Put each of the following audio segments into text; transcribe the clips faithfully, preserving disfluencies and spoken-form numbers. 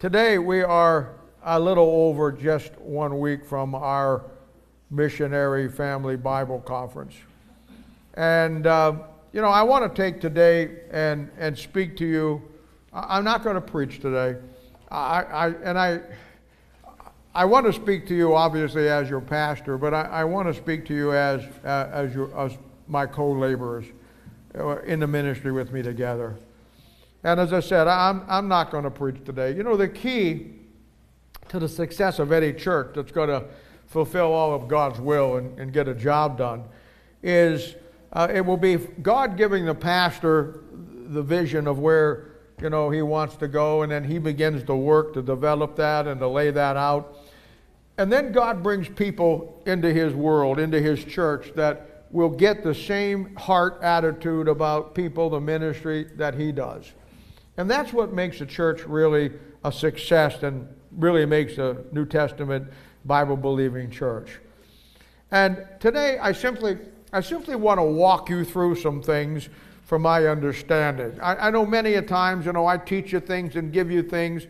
Today we are a little over just one week from our Missionary Family Bible Conference. And, uh, you know, I want to take today and, and speak to you. I'm not going to preach today. I, I, and I, I want to speak to you, obviously, as your pastor, but I, I want to speak to you as, uh, as, your, as my co-laborers in the ministry with me together. And as I said, I'm, I'm not going to preach today. You know, the key to the success of any church that's going to fulfill all of God's will and, and get a job done is uh, it will be God giving the pastor the vision of where, you know, he wants to go, and then he begins to work to develop that and to lay that out. And then God brings people into his world, into his church, that will get the same heart attitude about people, the ministry, that he does. And that's what makes a church really a success and really makes a New Testament Bible-believing church. And today I simply, I simply want to walk you through some things from my understanding. I, I know many a times, you know, I teach you things and give you things,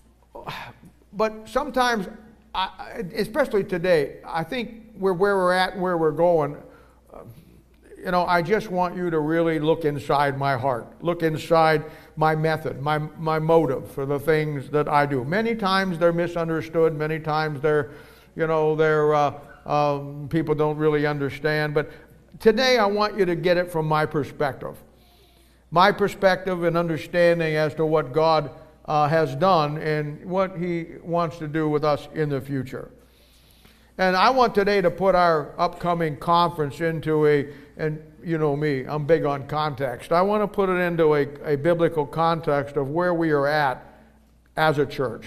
but sometimes, I, especially today, I think we're where we're at and where we're going. You know, I just want you to really look inside my heart, look inside my method, my, my motive for the things that I do. Many times they're misunderstood. Many times they're, you know, they're, uh, um, people don't really understand. But today I want you to get it from my perspective. My perspective and understanding as to what God uh, has done and what he wants to do with us in the future. And I want today to put our upcoming conference into a, and you know me, I'm big on context. I want to put it into a, a biblical context of where we are at as a church.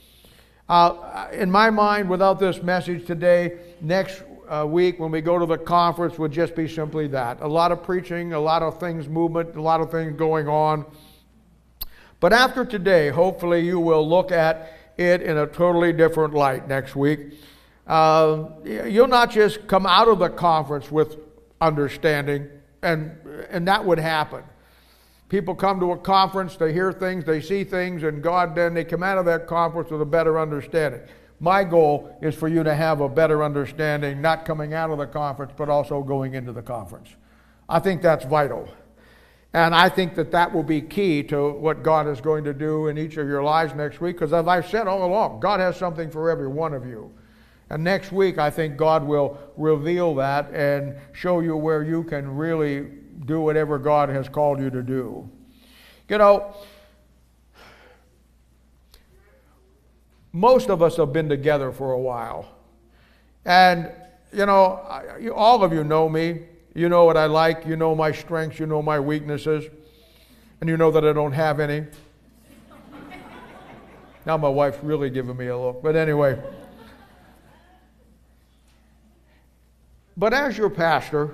Uh, in my mind, without this message today, next uh, week when we go to the conference would just be simply that. A lot of preaching, a lot of things, movement, a lot of things going on. But after today, hopefully you will look at it in a totally different light next week. Uh, you'll not just come out of the conference with understanding, and and that would happen. People come to a conference, they hear things, they see things, and God, then they come out of that conference with a better understanding. My goal is for you to have a better understanding, not coming out of the conference, but also going into the conference. I think that's vital. And I think that that will be key to what God is going to do in each of your lives next week, because as I've said all along, God has something for every one of you. And next week, I think God will reveal that and show you where you can really do whatever God has called you to do. You know, most of us have been together for a while. And, you know, I, all of you know me. You know what I like. You know my strengths. You know my weaknesses. And you know that I don't have any. Now my wife's really giving me a look. But anyway. But as your pastor,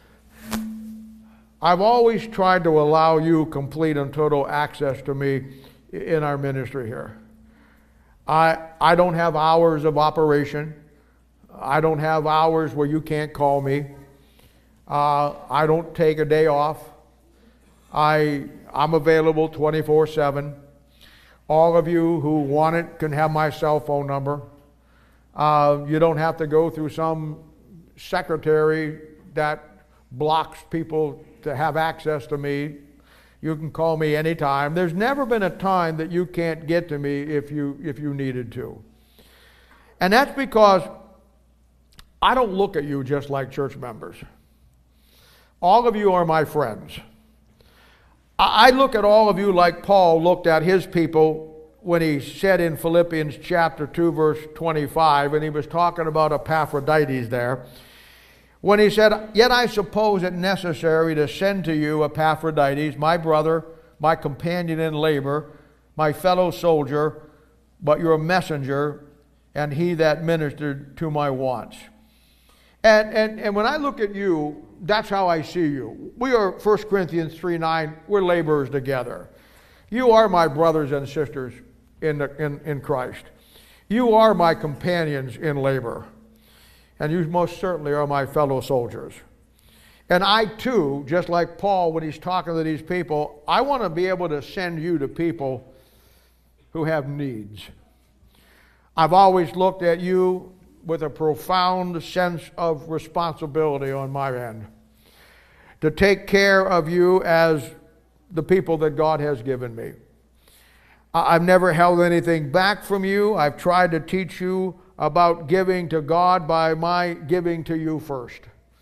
I've always tried to allow you complete and total access to me in our ministry here. I, I don't have hours of operation. I don't have hours where you can't call me. Uh, I don't take a day off. I, I'm available twenty-four seven. All of you who want it can have my cell phone number. Uh, you don't have to go through some secretary that blocks people to have access to me. You can call me anytime. There's never been a time that you can't get to me if you if you needed to. And that's because I don't look at you just like church members. All of you are my friends. I look at all of you like Paul looked at his people when he said in Philippians chapter two, verse twenty-five, and he was talking about Epaphroditus there, when he said, "Yet I suppose it necessary to send to you Epaphroditus, my brother, my companion in labor, my fellow soldier, but your messenger, and he that ministered to my wants." And, and, and when I look at you, that's how I see you. We are, First Corinthians three nine, we're laborers together. You are my brothers and sisters in, the, in, in Christ. You are my companions in labor. And you most certainly are my fellow soldiers. And I too, just like Paul when he's talking to these people, I want to be able to send you to people who have needs. I've always looked at you with a profound sense of responsibility on my end, to take care of you as the people that God has given me. I've never held anything back from you. I've tried to teach you about giving to God by my giving to you first.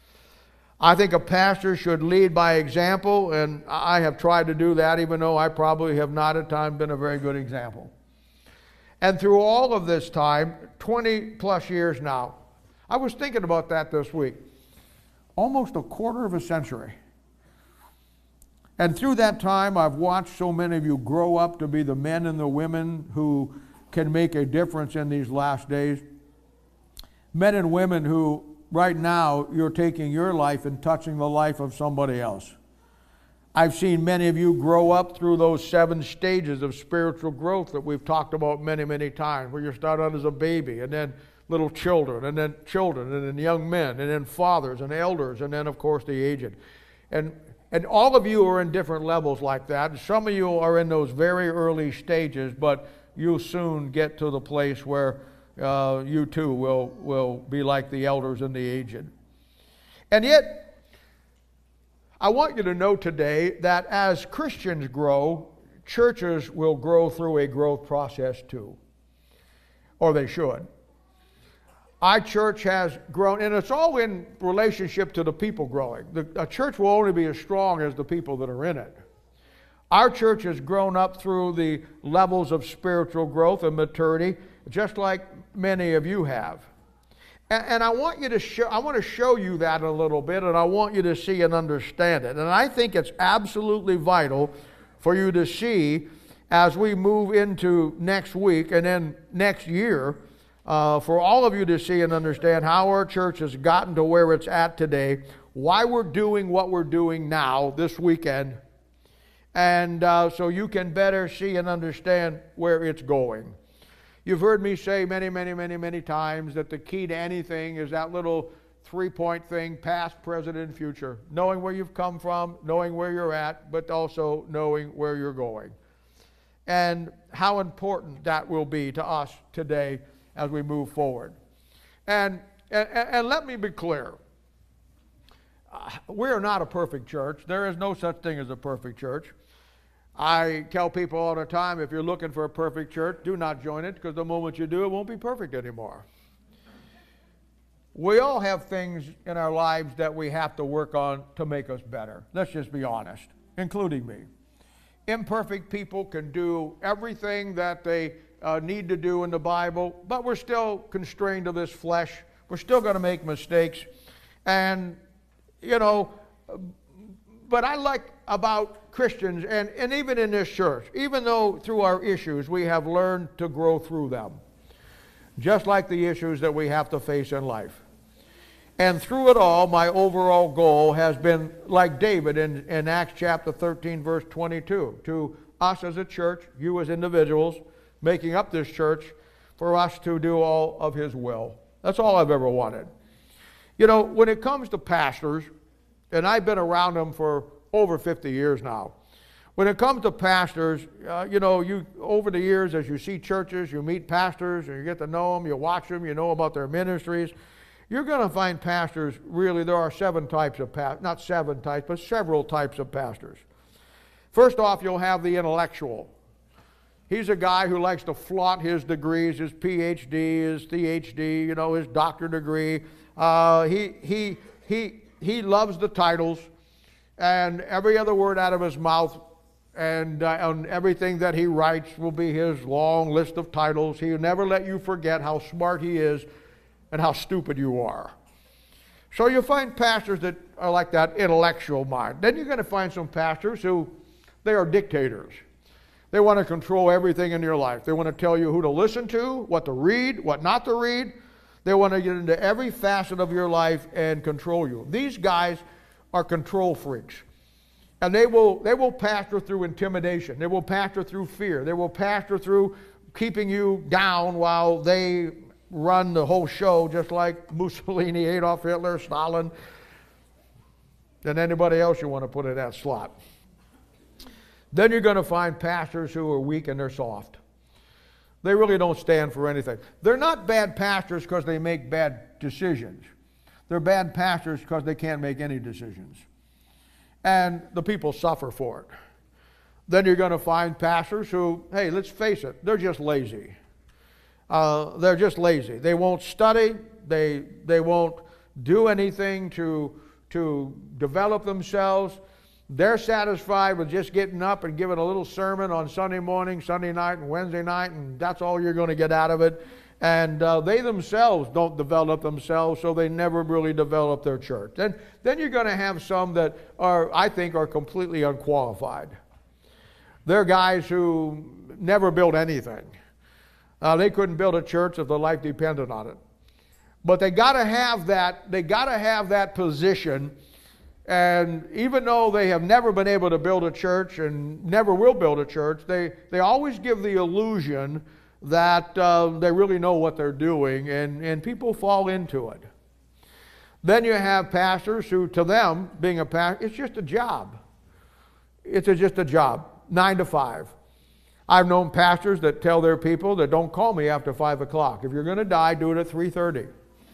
I think a pastor should lead by example, and I have tried to do that, even though I probably have not at times been a very good example. And through all of this time, twenty plus years now, I was thinking about that this week, almost a quarter of a century. And through that time, I've watched so many of you grow up to be the men and the women who can make a difference in these last days. Men and women who, right now, you're taking your life and touching the life of somebody else. I've seen many of you grow up through those seven stages of spiritual growth that we've talked about many, many times, where you start out as a baby, and then little children, and then children, and then young men, and then fathers and elders, and then, of course, the aged. And And all of you are in different levels like that. Some of you are in those very early stages, but you'll soon get to the place where uh, you too will, will be like the elders and the aged. And yet, I want you to know today that as Christians grow, churches will grow through a growth process too. Or they should. Our church has grown, and it's all in relationship to the people growing. The, a church will only be as strong as the people that are in it. Our church has grown up through the levels of spiritual growth and maturity, just like many of you have. And, and I want you to show, I want to show you that a little bit, and I want you to see and understand it. And I think it's absolutely vital for you to see as we move into next week and then next year. Uh, for all of you to see and understand how our church has gotten to where it's at today, why we're doing what we're doing now, this weekend, and uh, so you can better see and understand where it's going. You've heard me say many, many, many, many times that the key to anything is that little three-point thing, past, present, and future. Knowing where you've come from, knowing where you're at, but also knowing where you're going. And how important that will be to us today as we move forward. And, and, and let me be clear. Uh, we are not a perfect church. There is no such thing as a perfect church. I tell people all the time, if you're looking for a perfect church, do not join it, because the moment you do, it won't be perfect anymore. We all have things in our lives that we have to work on to make us better. Let's just be honest, including me. Imperfect people can do everything that they Uh, need to do in the Bible, but we're still constrained to this flesh. We're still going to make mistakes. And, you know, but I like about Christians, and, and even in this church, even though through our issues we have learned to grow through them, just like the issues that we have to face in life. And through it all, my overall goal has been, like David in, in Acts chapter thirteen, verse twenty-two, to us as a church, you as individuals, making up this church, for us to do all of his will. That's all I've ever wanted. You know, when it comes to pastors, and I've been around them for over fifty years now, when it comes to pastors, uh, you know, you over the years, as you see churches, you meet pastors, and you get to know them, you watch them, you know about their ministries, you're going to find pastors, really, there are seven types of pastors, not seven types, but several types of pastors. First off, you'll have the intellectual. He's a guy who likes to flaunt his degrees, his P H D, his T H D, you know, his doctorate degree. Uh, he, he, he, he loves the titles, and every other word out of his mouth and, uh, and everything that he writes will be his long list of titles. He'll never let you forget how smart he is and how stupid you are. So you'll find pastors that are like that intellectual mind. Then you're going to find some pastors who, they are dictators. They want to control everything in your life. They want to tell you who to listen to, what to read, what not to read. They want to get into every facet of your life and control you. These guys are control freaks. And they will, they will pastor through intimidation. They will pastor through fear. They will pastor through keeping you down while they run the whole show, just like Mussolini, Adolf Hitler, Stalin, and anybody else you want to put in that slot. Then you're going to find pastors who are weak and they're soft. They really don't stand for anything. They're not bad pastors because they make bad decisions. They're bad pastors because they can't make any decisions. And the people suffer for it. Then you're going to find pastors who, hey, let's face it, they're just lazy. Uh, they're just lazy. They won't study. They, they won't do anything to, to develop themselves. They're satisfied with just getting up and giving a little sermon on Sunday morning, Sunday night, and Wednesday night, and that's all you're going to get out of it. And uh, they themselves don't develop themselves, so they never really develop their church. And then you're going to have some that are, I think, are completely unqualified. They're guys who never built anything. Uh, they couldn't build a church if their life depended on it. But they got to have that. They got to have that position. And even though they have never been able to build a church and never will build a church, they, they always give the illusion that uh, they really know what they're doing, and, and people fall into it. Then you have pastors who, to them, being a pastor, it's just a job. It's a, just a job, nine to five. I've known pastors that tell their people that don't call me after five o'clock. If you're going to die, do it at three thirty.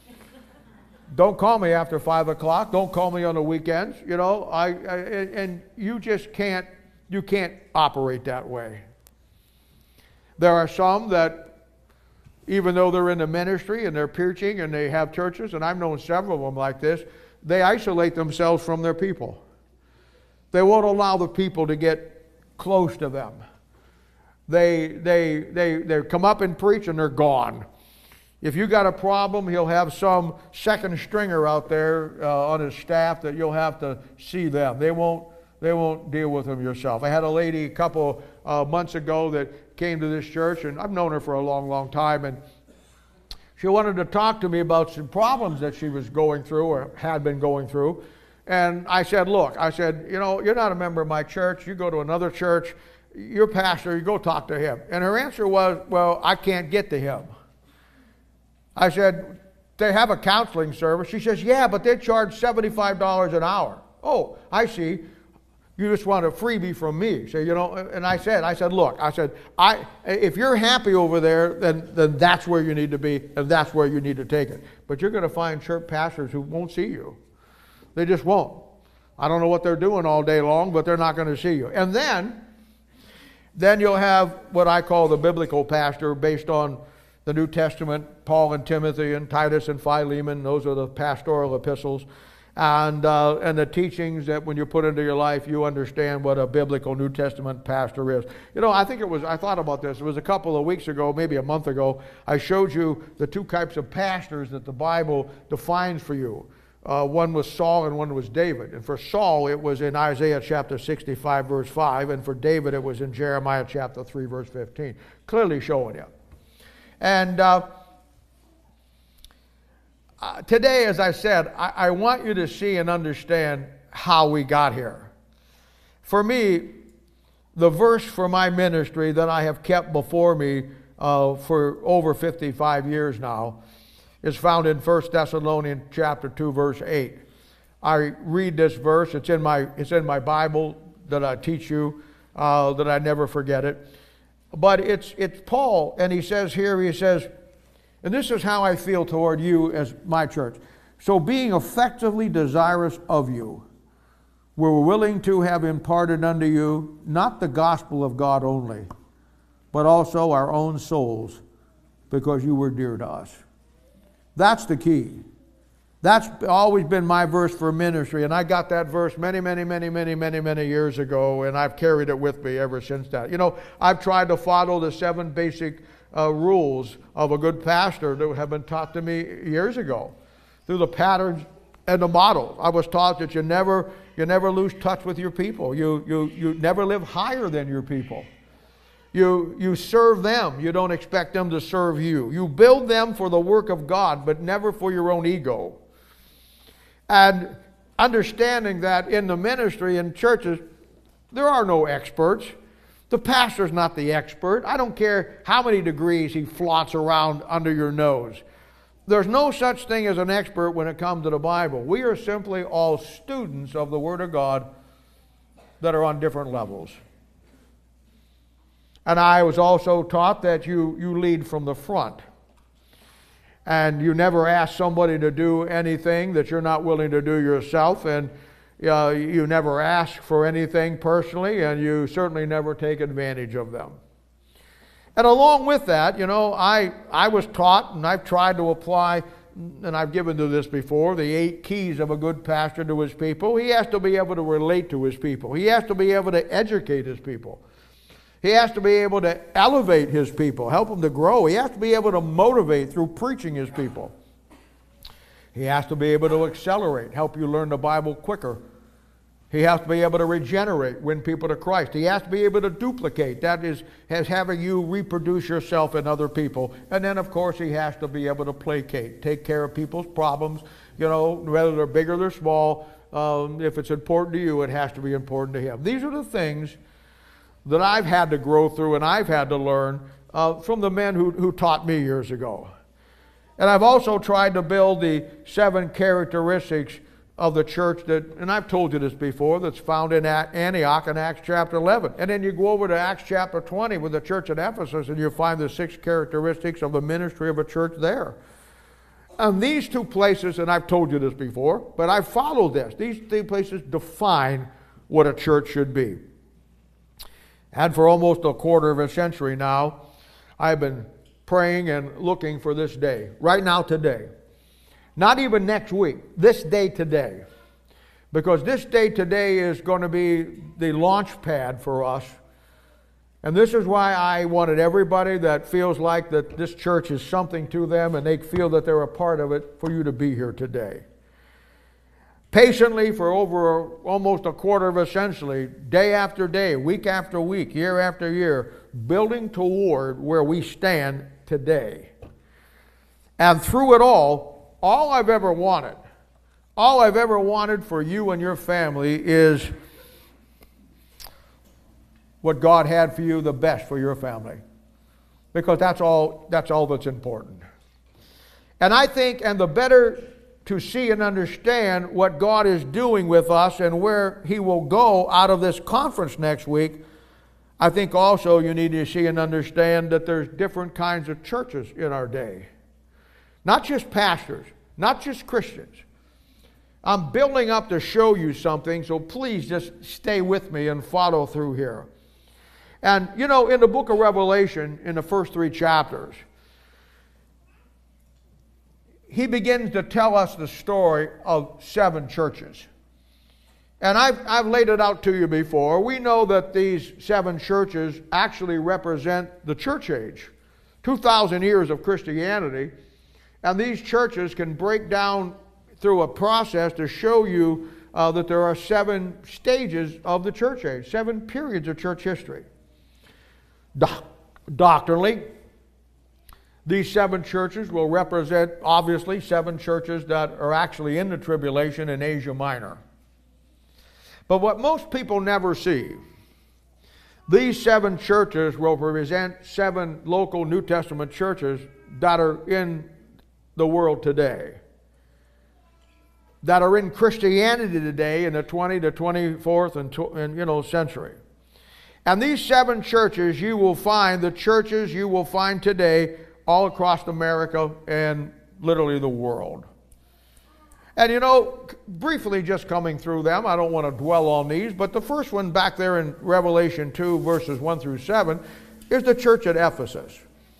Don't call me after five o'clock. Don't call me on the weekends. You know, I, I and you just can't, you can't operate that way. There are some that, even though they're in the ministry and they're preaching and they have churches, and I've known several of them like this, they isolate themselves from their people. They won't allow the people to get close to them. They, they, they, they come up and preach and they're gone. If you got a problem, he'll have some second stringer out there uh, on his staff that you'll have to see them. They won't, they won't deal with them yourself. I had a lady a couple uh, months ago that came to this church, and I've known her for a long, long time, and she wanted to talk to me about some problems that she was going through or had been going through. And I said, look, I said, you know, you're not a member of my church. You go to another church. Your pastor, you go talk to him. And her answer was, well, I can't get to him. I said, they have a counseling service. She says, yeah, but they charge seventy-five dollars an hour. Oh, I see. You just want a freebie from me. So, you know, and I said, I said, look, I said, I, if you're happy over there, then, then that's where you need to be, and that's where you need to take it. But you're going to find church pastors who won't see you. They just won't. I don't know what they're doing all day long, but they're not going to see you. And then, then you'll have what I call the biblical pastor based on the New Testament, Paul and Timothy and Titus and Philemon. Those are the pastoral epistles. And, uh, and the teachings that when you put into your life, you understand what a biblical New Testament pastor is. You know, I think it was, I thought about this. It was a couple of weeks ago, maybe a month ago, I showed you the two types of pastors that the Bible defines for you. Uh, one was Saul and one was David. And for Saul, it was in Isaiah chapter sixty-five, verse five. And for David, it was in Jeremiah chapter three, verse fifteen. Clearly showing you. And uh, uh, today, as I said, I, I want you to see and understand how we got here. For me, the verse for my ministry that I have kept before me uh, for over fifty-five years now is found in First Thessalonians chapter two, verse eight. I read this verse. It's in my, it's in my Bible that I teach you, uh, that I never forget it. But it's, it's Paul, and he says here, he says, and this is how I feel toward you as my church. So being effectively desirous of you, we're willing to have imparted unto you not the gospel of God only, but also our own souls, because you were dear to us. That's the key. That's always been my verse for ministry, and I got that verse many, many, many, many, many, many years ago, and I've carried it with me ever since that. You know, I've tried to follow the seven basic uh, rules of a good pastor that have been taught to me years ago through the patterns and the models. I was taught that you never, you never lose touch with your people. You, you, you never live higher than your people. You, you serve them. You don't expect them to serve you. You build them for the work of God, but never for your own ego. And understanding that in the ministry in churches, there are no experts. The pastor's not the expert. I don't care how many degrees he flots around under your nose. There's no such thing as an expert when it comes to the Bible. We are simply all students of the Word of God that are on different levels. And I was also taught that you, you lead from the front. And you never ask somebody to do anything that you're not willing to do yourself. And uh, you never ask for anything personally, and you certainly never take advantage of them. And along with that, you know, I, I was taught, and I've tried to apply, and I've given to this before, the eight keys of a good pastor to his people. He has to be able to relate to his people. He has to be able to educate his people. He has to be able to elevate his people, help them to grow. He has to be able to motivate through preaching his people. He has to be able to accelerate, help you learn the Bible quicker. He has to be able to regenerate, win people to Christ. He has to be able to duplicate. That is, has having you reproduce yourself in other people. And then, of course, he has to be able to placate, take care of people's problems, you know, whether they're big or they're small. Um, if it's important to you, it has to be important to him. These are the things that I've had to grow through and I've had to learn uh, from the men who, who taught me years ago. And I've also tried to build the seven characteristics of the church that, and I've told you this before, that's found in Antioch in Acts chapter eleven. And then you go over to Acts chapter twenty with the church at Ephesus and you find the six characteristics of the ministry of a church there. And these two places, and I've told you this before, but I've followed this. These two places define what a church should be. And for almost a quarter of a century now, I've been praying and looking for this day. Right now, today. Not even next week. This day today. Because this day today is going to be the launch pad for us. And this is why I wanted everybody that feels like that this church is something to them and they feel that they're a part of it, for you to be here today. Patiently for over almost a quarter of a century, day after day, week after week, year after year, building toward where we stand today. And through it all, all I've ever wanted, all I've ever wanted for you and your family is what God had for you, the best for your family. Because that's all, that's all that's important. And I think, and the better to see and understand what God is doing with us and where He will go out of this conference next week, I think also you need to see and understand that there's different kinds of churches in our day. Not just pastors, not just Christians. I'm building up to show you something, so please just stay with me and follow through here. And, you know, in the book of Revelation, in the first three chapters, he begins to tell us the story of seven churches. And I've, I've laid it out to you before. We know that these seven churches actually represent the church age. two thousand years of Christianity. And these churches can break down through a process to show you uh, that there are seven stages of the church age, seven periods of church history. Do- doctrinally, these seven churches will represent, obviously, seven churches that are actually in the tribulation in Asia Minor. But what most people never see, these seven churches will represent seven local New Testament churches that are in the world today, that are in Christianity today in the twentieth to twenty-fourth and, and you know century. And these seven churches, you will find the churches you will find today all across America and literally the world. And you know, briefly just coming through them, I don't want to dwell on these, but the first one back there in Revelation two, verses one through seven, is the church at Ephesus.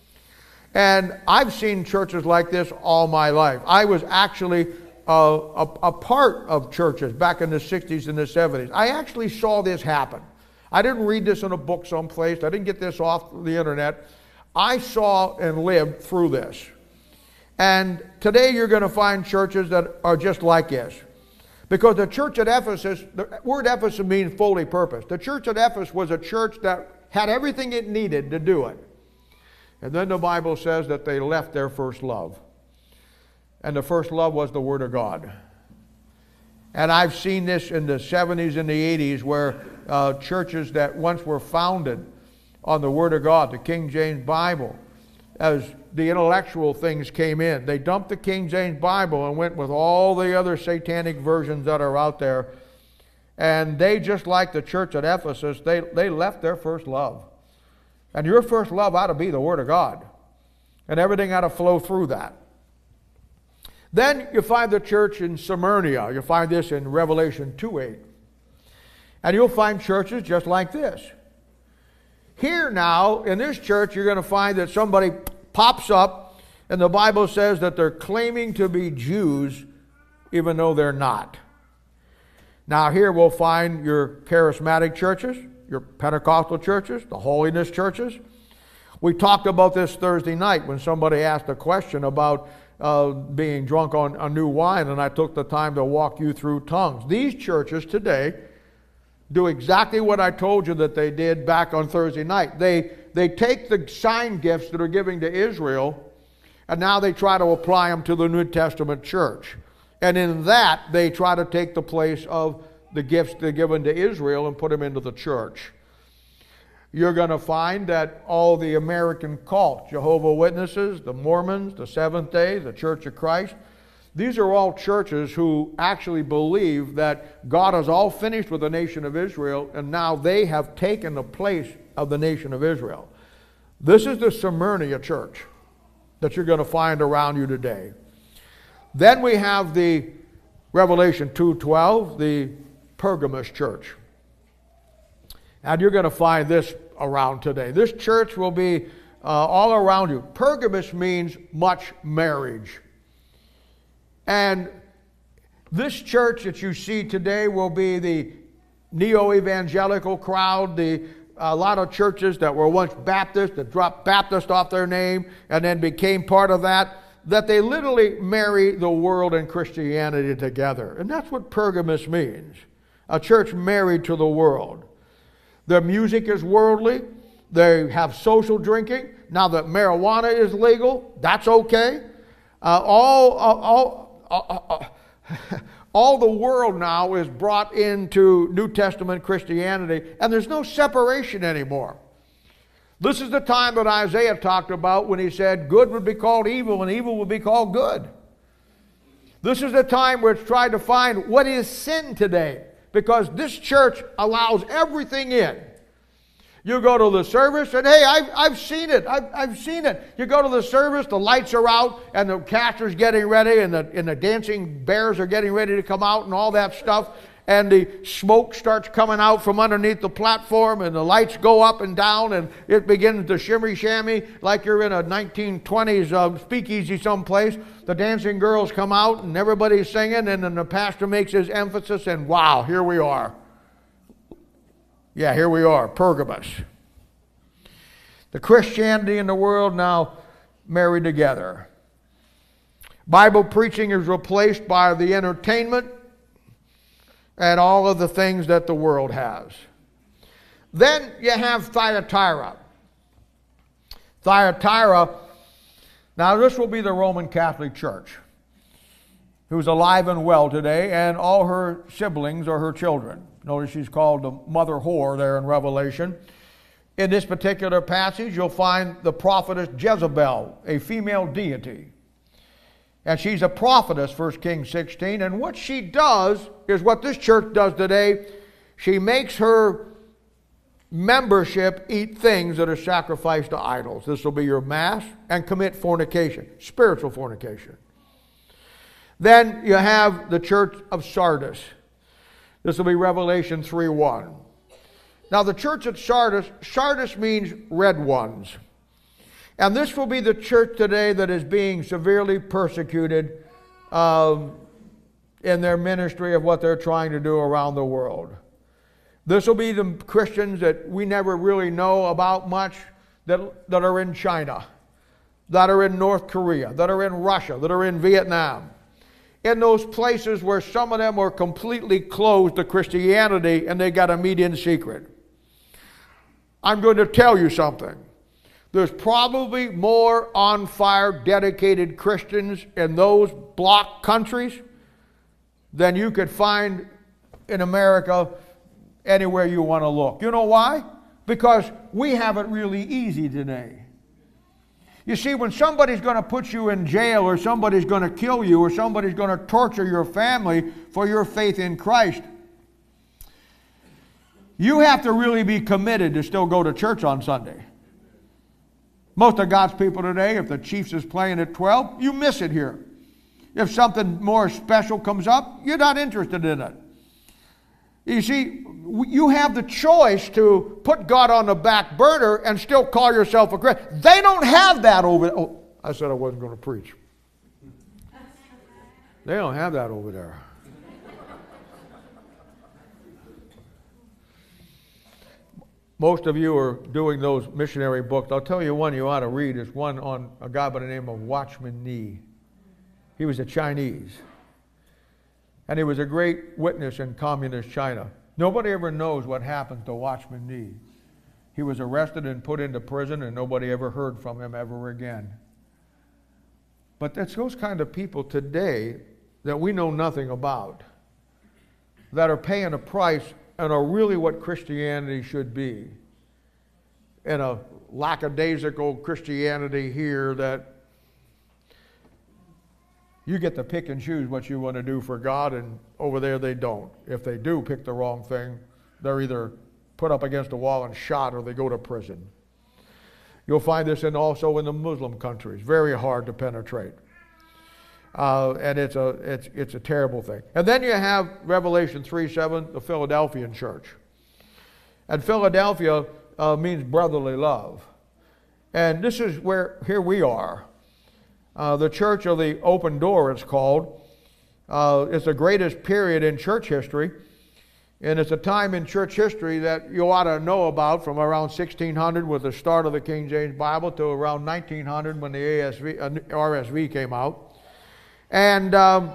And I've seen churches like this all my life. I was actually uh, a, a part of churches back in the sixties and the seventies. I actually saw this happen. I didn't read this in a book someplace. I didn't get this off the internet. I saw and lived through this. And today you're going to find churches that are just like this. Because the church at Ephesus, the word Ephesus means fully purposed. The church at Ephesus was a church that had everything it needed to do it. And then the Bible says that they left their first love. And the first love was the Word of God. And I've seen this in the seventies and the eighties where uh, churches that once were founded on the Word of God, the King James Bible, as the intellectual things came in, they dumped the King James Bible and went with all the other satanic versions that are out there. And they, just like the church at Ephesus, they, they left their first love. And your first love ought to be the Word of God. And everything ought to flow through that. Then you find the church in Smyrna. You find this in Revelation two eight. And you'll find churches just like this. Here now, in this church, you're going to find that somebody pops up, and the Bible says that they're claiming to be Jews, even though they're not. Now here we'll find your charismatic churches, your Pentecostal churches, the holiness churches. We talked about this Thursday night when somebody asked a question about uh, being drunk on a new wine, and I took the time to walk you through tongues. These churches today do exactly what I told you that they did back on Thursday night. They, they take the sign gifts that are given to Israel, and now they try to apply them to the New Testament church. And in that, they try to take the place of the gifts they're given to Israel and put them into the church. You're going to find that all the American cults, Jehovah's Witnesses, the Mormons, the Seventh Day, the Church of Christ, these are all churches who actually believe that God is all finished with the nation of Israel, and now they have taken the place of the nation of Israel. This is the Smyrna church that you're going to find around you today. Then we have the Revelation two twelve, the Pergamos church. And you're going to find this around today. This church will be uh, all around you. Pergamos means much marriage. And this church that you see today will be the neo-evangelical crowd, the a lot of churches that were once Baptist, that dropped Baptist off their name and then became part of that, that they literally marry the world and Christianity together. And that's what Pergamos means. A church married to the world. Their music is worldly. They have social drinking. Now that marijuana is legal, that's okay. Uh, all, all, all, all, all the world now is brought into New Testament Christianity, and there's no separation anymore. This is the time that Isaiah talked about when he said good would be called evil and evil would be called good. This is the time where it's tried to find what is sin today, because this church allows everything in. You go to the service and, hey, I've, I've seen it. I've, I've seen it. You go to the service, the lights are out, and the caster's getting ready, and the, and the dancing bears are getting ready to come out and all that stuff. And the smoke starts coming out from underneath the platform, and the lights go up and down, and it begins to shimmy-shammy like you're in a nineteen twenties uh, speakeasy someplace. The dancing girls come out, and everybody's singing, and then the pastor makes his emphasis, and wow, here we are. Yeah, here we are, Pergamos. The Christianity in the world now married together. Bible preaching is replaced by the entertainment and all of the things that the world has. Then you have Thyatira. Thyatira, now this will be the Roman Catholic Church, who's alive and well today, and all her siblings are her children. Notice she's called the mother whore there in Revelation. In this particular passage, you'll find the prophetess Jezebel, a female deity. And she's a prophetess, First Kings sixteen. And what she does is what this church does today. She makes her membership eat things that are sacrificed to idols. This will be your mass, and commit fornication, spiritual fornication. Then you have the church of Sardis. This will be Revelation three one. Now the church at Sardis, Sardis means red ones. And this will be the church today that is being severely persecuted um, in their ministry of what they're trying to do around the world. This will be the Christians that we never really know about much, that, that are in China, that are in North Korea, that are in Russia, that are in Vietnam. In those places where some of them are completely closed to Christianity and they got to meet in secret. I'm going to tell you something. There's probably more on-fire, dedicated Christians in those bloc countries than you could find in America anywhere you want to look. You know why? Because we have it really easy today. You see, when somebody's going to put you in jail, or somebody's going to kill you, or somebody's going to torture your family for your faith in Christ, you have to really be committed to still go to church on Sunday. Most of God's people today, if the Chiefs is playing at twelve, you miss it here. If something more special comes up, you're not interested in it. You see, you have the choice to put God on the back burner and still call yourself a Christian. They don't have that over there. Oh, I said I wasn't going to preach. They don't have that over there. Most of you are doing those missionary books. I'll tell you one you ought to read. Is one on a guy by the name of Watchman Nee. He was a Chinese. And he was a great witness in communist China. Nobody ever knows what happened to Watchman Nee. He was arrested and put into prison, and nobody ever heard from him ever again. But that's those kind of people today that we know nothing about, that are paying a price and are really what Christianity should be. In a lackadaisical Christianity here that you get to pick and choose what you want to do for God, and over there they don't. If they do pick the wrong thing, they're either put up against a wall and shot, or they go to prison. You'll find this in also in the Muslim countries. Very hard to penetrate. Uh, and it's a, it's, it's a terrible thing. And then you have Revelation three seven, the Philadelphian church. And Philadelphia uh, means brotherly love. And this is where, here we are. Uh, the Church of the Open Door, it's called. Uh, it's the greatest period in church history. And it's a time in church history that you ought to know about, from around sixteen hundred with the start of the King James Bible to around nineteen hundred when the A S V, uh, R S V came out. And um,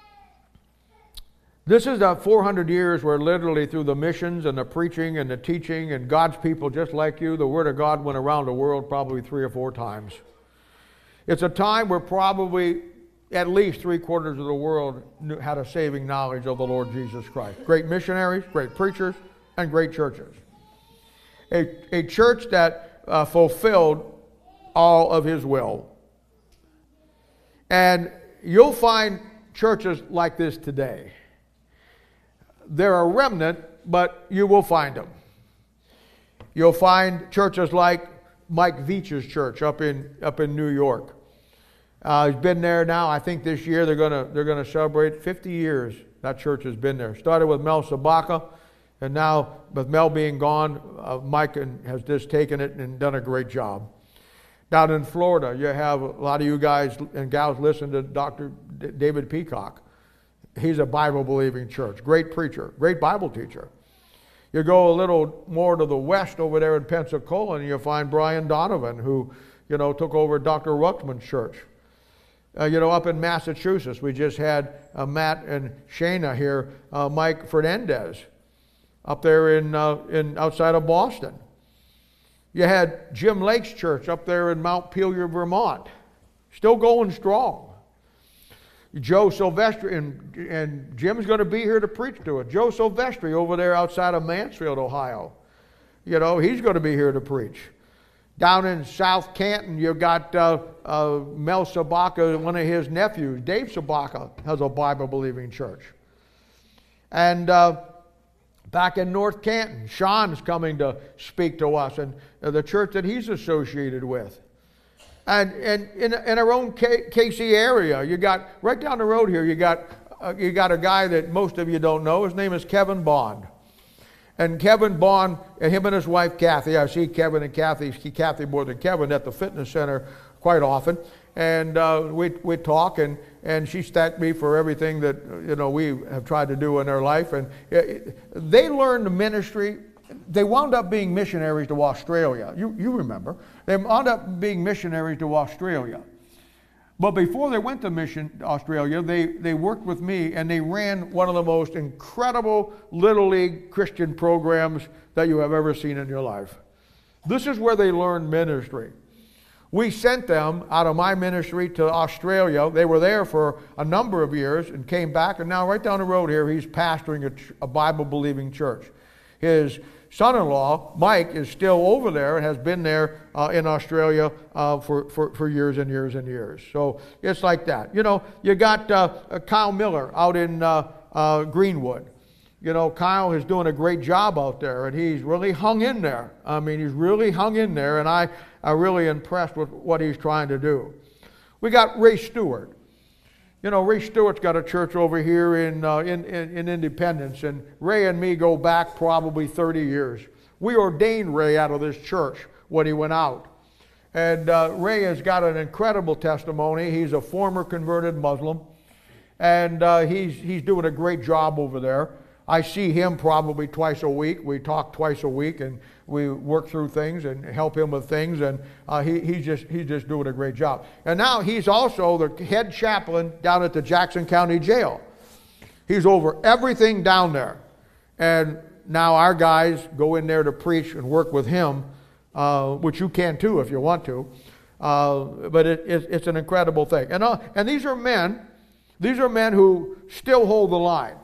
this is the four hundred years where literally through the missions and the preaching and the teaching and God's people just like you, the Word of God went around the world probably three or four times. It's a time where probably at least three quarters of the world knew, had a saving knowledge of the Lord Jesus Christ. Great missionaries, great preachers, and great churches. A, a church that uh, fulfilled all of His will. And you'll find churches like this today. They're a remnant, but you will find them. You'll find churches like Mike Veach's church up in up in New York. Uh, he's been there now. I think this year they're gonna they're gonna celebrate fifty years. That church has been there. Started with Mel Sabaka, and now with Mel being gone, uh, Mike has just taken it and done a great job. Down in Florida, you have a lot of you guys and gals listen to Doctor D- David Peacock. He's a Bible-believing church. Great preacher, great Bible teacher. You go a little more to the west over there in Pensacola, and you find Brian Donovan, who, you know, took over Doctor Ruxman's church. Uh, you know, up in Massachusetts, we just had uh, Matt and Shana here, uh, Mike Fernandez, up there in, uh, in outside of Boston. You had Jim Lake's church up there in Mount Pelier, Vermont, still going strong. Joe Silvestri, and, and Jim's going to be here to preach to it. Joe Silvestri over there outside of Mansfield, Ohio. You know, he's going to be here to preach. Down in South Canton, you've got uh, uh, Mel Sabaka, one of his nephews, Dave Sabaka, has a Bible-believing church. And uh, back in North Canton, Sean's coming to speak to us, and uh, the church that he's associated with. And, and in, in our own K- Casey area, you got, right down the road here, you got, uh, you got a guy that most of you don't know. His name is Kevin Bond. And Kevin Bond, and him and his wife Kathy, I see Kevin and Kathy, Kathy more than Kevin, at the fitness center quite often. And uh, we, we talk, and, and she thanked me for everything that, you know, we have tried to do in their life. And it, they learned the ministry. They wound up being missionaries to Australia. You, you remember. They wound up being missionaries to Australia. But before they went to mission Australia, they, they worked with me, and they ran one of the most incredible Little League Christian programs that you have ever seen in your life. This is where they learned ministry. We sent them out of my ministry to Australia. They were there for a number of years and came back, and now right down the road here, he's pastoring a, a Bible-believing church. His son-in-law, Mike, is still over there and has been there uh, in Australia uh, for, for, for years and years and years. So it's like that. You know, you got uh, Kyle Miller out in uh, uh, Greenwood. You know, Kyle is doing a great job out there, and he's really hung in there. I mean, he's really hung in there, and I, I'm really impressed with what he's trying to do. We got Ray Stewart. You know, Ray Stewart's got a church over here in, uh, in, in, in Independence, and Ray and me go back probably thirty years. We ordained Ray out of this church when he went out. And uh, Ray has got an incredible testimony. He's a former converted Muslim, and uh, he's, he's doing a great job over there. I see him probably twice a week. We talk twice a week, and we work through things and help him with things, and uh, he, he's, just, he's just doing a great job. And now he's also the head chaplain down at the Jackson County Jail. He's over everything down there. And now our guys go in there to preach and work with him, uh, which you can too if you want to. Uh, but it, it, it's an incredible thing. And, uh, and these are men, these are men who still hold the line.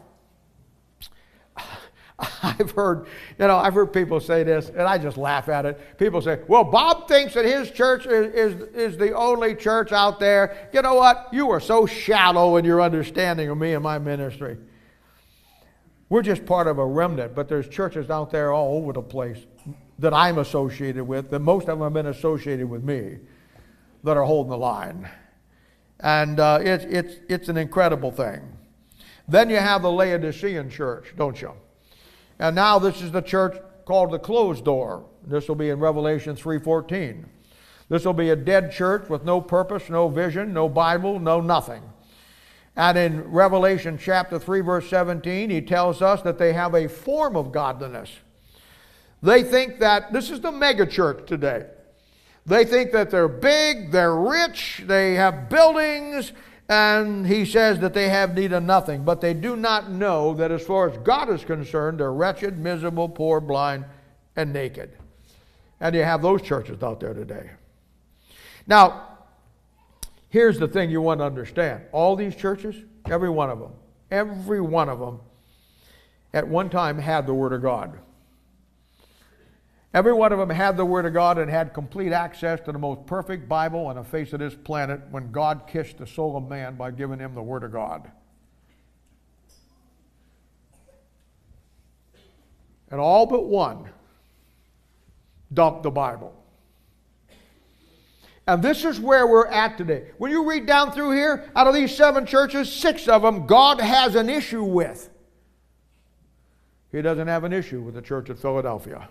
I've heard, you know, I've heard people say this, and I just laugh at it. People say, well, Bob thinks that his church is, is, is the only church out there. You know what? You are so shallow in your understanding of me and my ministry. We're just part of a remnant, but there's churches out there all over the place that I'm associated with, that most of them have been associated with me, that are holding the line. And uh, it's, it's, it's an incredible thing. Then you have the Laodicean church, don't you? And now this is the church called the closed door. This will be in Revelation three fourteen. This will be a dead church with no purpose, no vision, no Bible, no nothing. And in Revelation chapter three, verse seventeen, he tells us that they have a form of godliness. They think that this is the mega church today. They think that they're big, they're rich, they have buildings, and he says that they have need of nothing. But they do not know that as far as God is concerned, they're wretched, miserable, poor, blind, and naked. And you have those churches out there today. Now, here's the thing you want to understand. All these churches, every one of them, every one of them, at one time had the Word of God. Every one of them had the Word of God and had complete access to the most perfect Bible on the face of this planet when God kissed the soul of man by giving him the Word of God. And all but one dumped the Bible. And this is where we're at today. When you read down through here, out of these seven churches, six of them God has an issue with. He doesn't have an issue with the church at Philadelphia.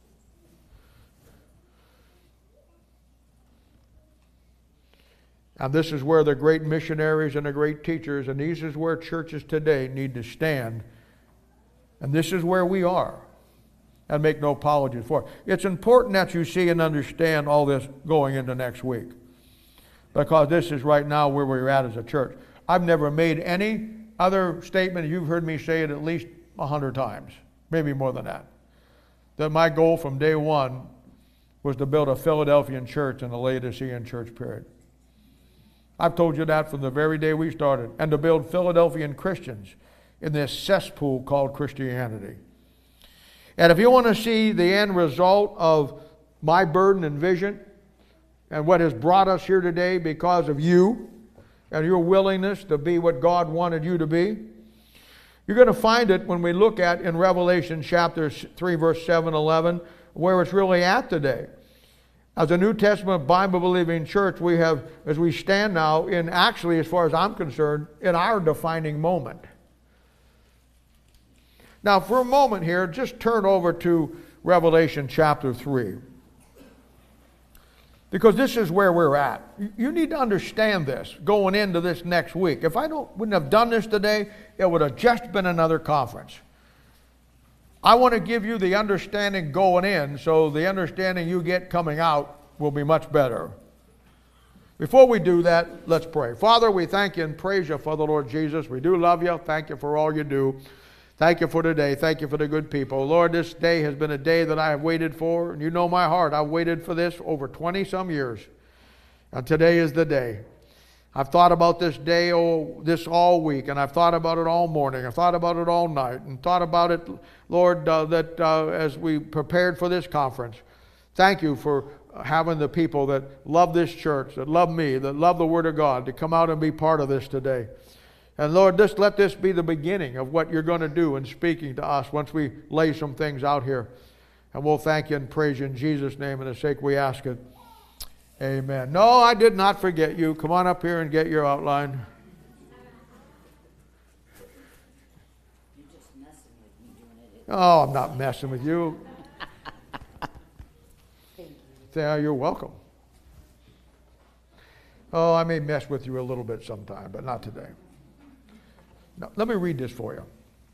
And this is where the great missionaries and the great teachers, and this is where churches today need to stand. And this is where we are. And make no apologies for it. It's important that you see and understand all this going into next week. Because this is right now where we're at as a church. I've never made any other statement. You've heard me say it at least a hundred times. Maybe more than that. That my goal from day one was to build a Philadelphian church and a Laodicean church, period. I've told you that from the very day we started. And to build Philadelphian Christians in this cesspool called Christianity. And if you want to see the end result of my burden and vision and what has brought us here today because of you and your willingness to be what God wanted you to be, you're going to find it when we look at in Revelation chapter three, verse seven, eleven, where it's really at today. As a New Testament Bible-believing church, we have, as we stand now, in actually, as far as I'm concerned, in our defining moment. Now, for a moment here, just turn over to Revelation chapter three. Because this is where we're at. You need to understand this going into this next week. If I don't, wouldn't have done this today, it would have just been another conference. I want to give you the understanding going in, so the understanding you get coming out will be much better. Before we do that, let's pray. Father, we thank you and praise you for the Lord Jesus. We do love you. Thank you for all you do. Thank you for today. Thank you for the good people. Lord, this day has been a day that I have waited for, and you know my heart. I've waited for this over twenty some years, and today is the day. I've thought about this day, oh, this all week, and I've thought about it all morning. I've thought about it all night, and thought about it, Lord, uh, that uh, as we prepared for this conference. Thank you for having the people that love this church, that love me, that love the Word of God, to come out and be part of this today. And Lord, just let this be the beginning of what you're going to do in speaking to us once we lay some things out here. And we'll thank you and praise you in Jesus' name, and the sake we ask it. Amen. No, I did not forget you. Come on up here and get your outline. You're just messing with me doing it. Oh, I'm not messing with you. Thank you. Yeah, you're welcome. Oh, I may mess with you a little bit sometime, but not today. Now, let me read this for you.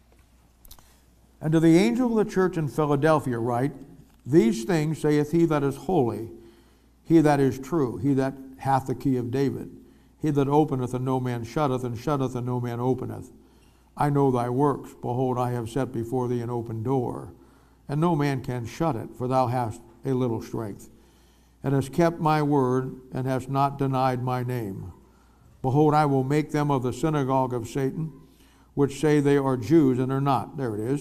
And to the angel of the church in Philadelphia write, These things saith he that is holy, he that is true, he that hath the key of David, he that openeth and no man shutteth, and shutteth and no man openeth. I know thy works. Behold, I have set before thee an open door, and no man can shut it, for thou hast a little strength, and hast kept my word, and hast not denied my name. Behold, I will make them of the synagogue of Satan, which say they are Jews and are not. There it is.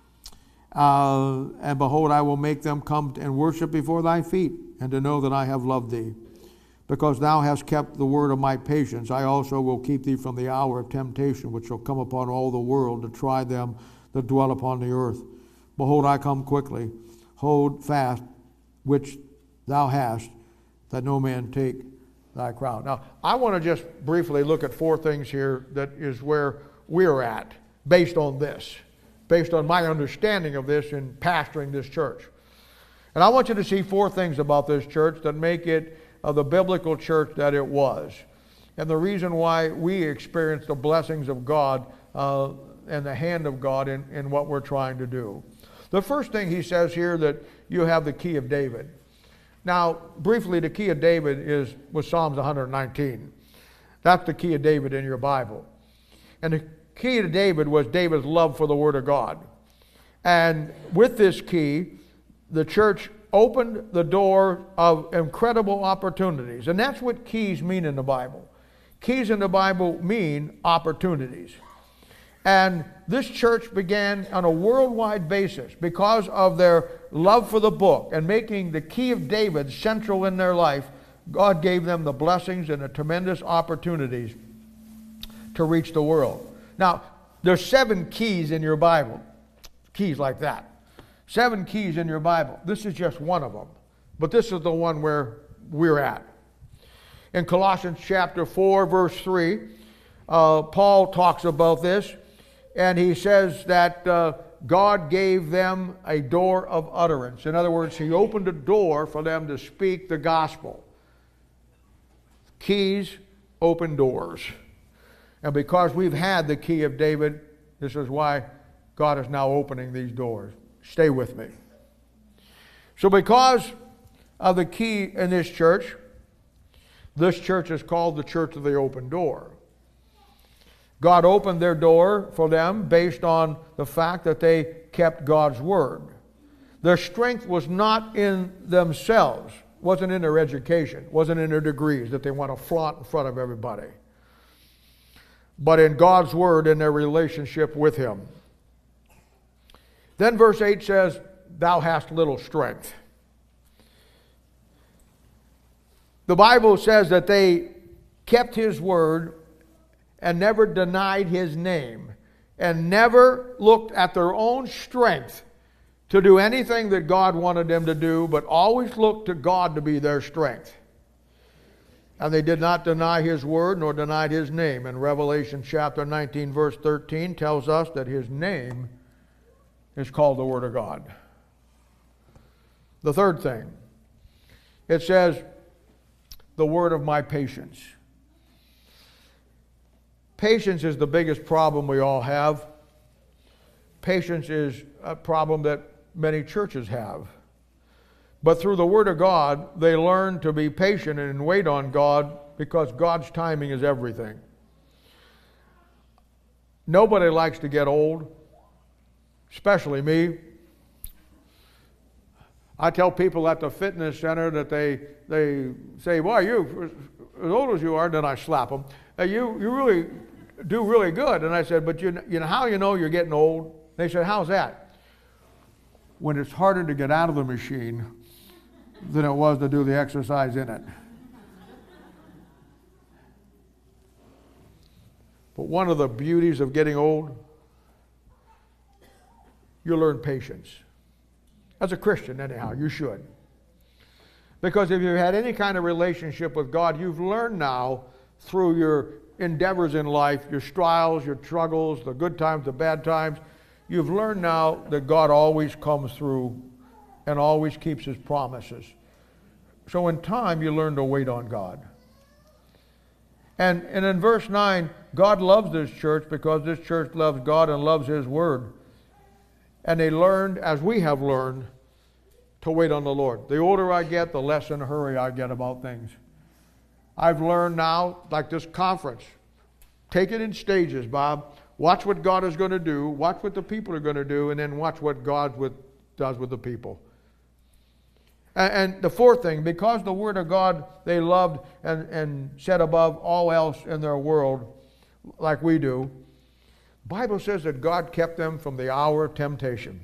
Uh, and behold, I will make them come and worship before thy feet, and to know that I have loved thee. Because thou hast kept the word of my patience, I also will keep thee from the hour of temptation, which shall come upon all the world to try them that dwell upon the earth. Behold, I come quickly. Hold fast which thou hast, that no man take thy crown. Now, I want to just briefly look at four things here that is where we're at, based on this, based on my understanding of this in pastoring this church. And I want you to see four things about this church that make it uh, the biblical church that it was, and the reason why we experience the blessings of God uh, and the hand of God in, in what we're trying to do. The first thing he says here, that you have the key of David. Now, briefly, the key of David is was Psalms one nineteen. That's the key of David in your Bible. And the key to David was David's love for the Word of God. And with this key, the church opened the door of incredible opportunities. And that's what keys mean in the Bible. Keys in the Bible mean opportunities. And this church began on a worldwide basis because of their love for the book and making the key of David central in their life. God gave them the blessings and the tremendous opportunities to reach the world. Now, there's seven keys in your Bible. Keys like that. Seven keys in your Bible. This is just one of them. But this is the one where we're at. In Colossians chapter four, verse three, uh, Paul talks about this. And he says that uh, God gave them a door of utterance. In other words, he opened a door for them to speak the gospel. Keys open doors. And because we've had the key of David, this is why God is now opening these doors. Stay with me. So because of the key in this church, this church is called the Church of the Open Door. God opened their door for them based on the fact that they kept God's word. Their strength was not in themselves, wasn't in their education, wasn't in their degrees that they want to flaunt in front of everybody, but in God's word and their relationship with him. Then verse eight says, thou hast little strength. The Bible says that they kept his word and never denied his name, and never looked at their own strength to do anything that God wanted them to do, but always looked to God to be their strength. And they did not deny his word nor denied his name. And Revelation chapter nineteen verse thirteen tells us that his name is called the Word of God. The third thing, it says, the word of my patience. Patience is the biggest problem we all have. Patience is a problem that many churches have. But through the Word of God, they learn to be patient and wait on God, because God's timing is everything. Nobody likes to get old, especially me. I tell people at the fitness center that they, they say, well, you, as old as you are, then I slap them. You, you really do really good. And I said, but you, you know how you know you're getting old? They said, how's that? When it's harder to get out of the machine than it was to do the exercise in it. But one of the beauties of getting old, you learn patience. As a Christian, anyhow, you should. Because if you've had any kind of relationship with God, you've learned now through your endeavors in life, your trials, your struggles, the good times, the bad times, you've learned now that God always comes through and always keeps His promises. So in time, you learn to wait on God. And, and in verse nine, God loves this church because this church loves God and loves His Word. And they learned, as we have learned, to wait on the Lord. The older I get, the less in a hurry I get about things. I've learned now, like this conference, take it in stages, Bob. Watch what God is going to do, watch what the people are going to do, and then watch what God with, does with the people. And, and the fourth thing, because the Word of God they loved and, and set above all else in their world, like we do, the Bible says that God kept them from the hour of temptation.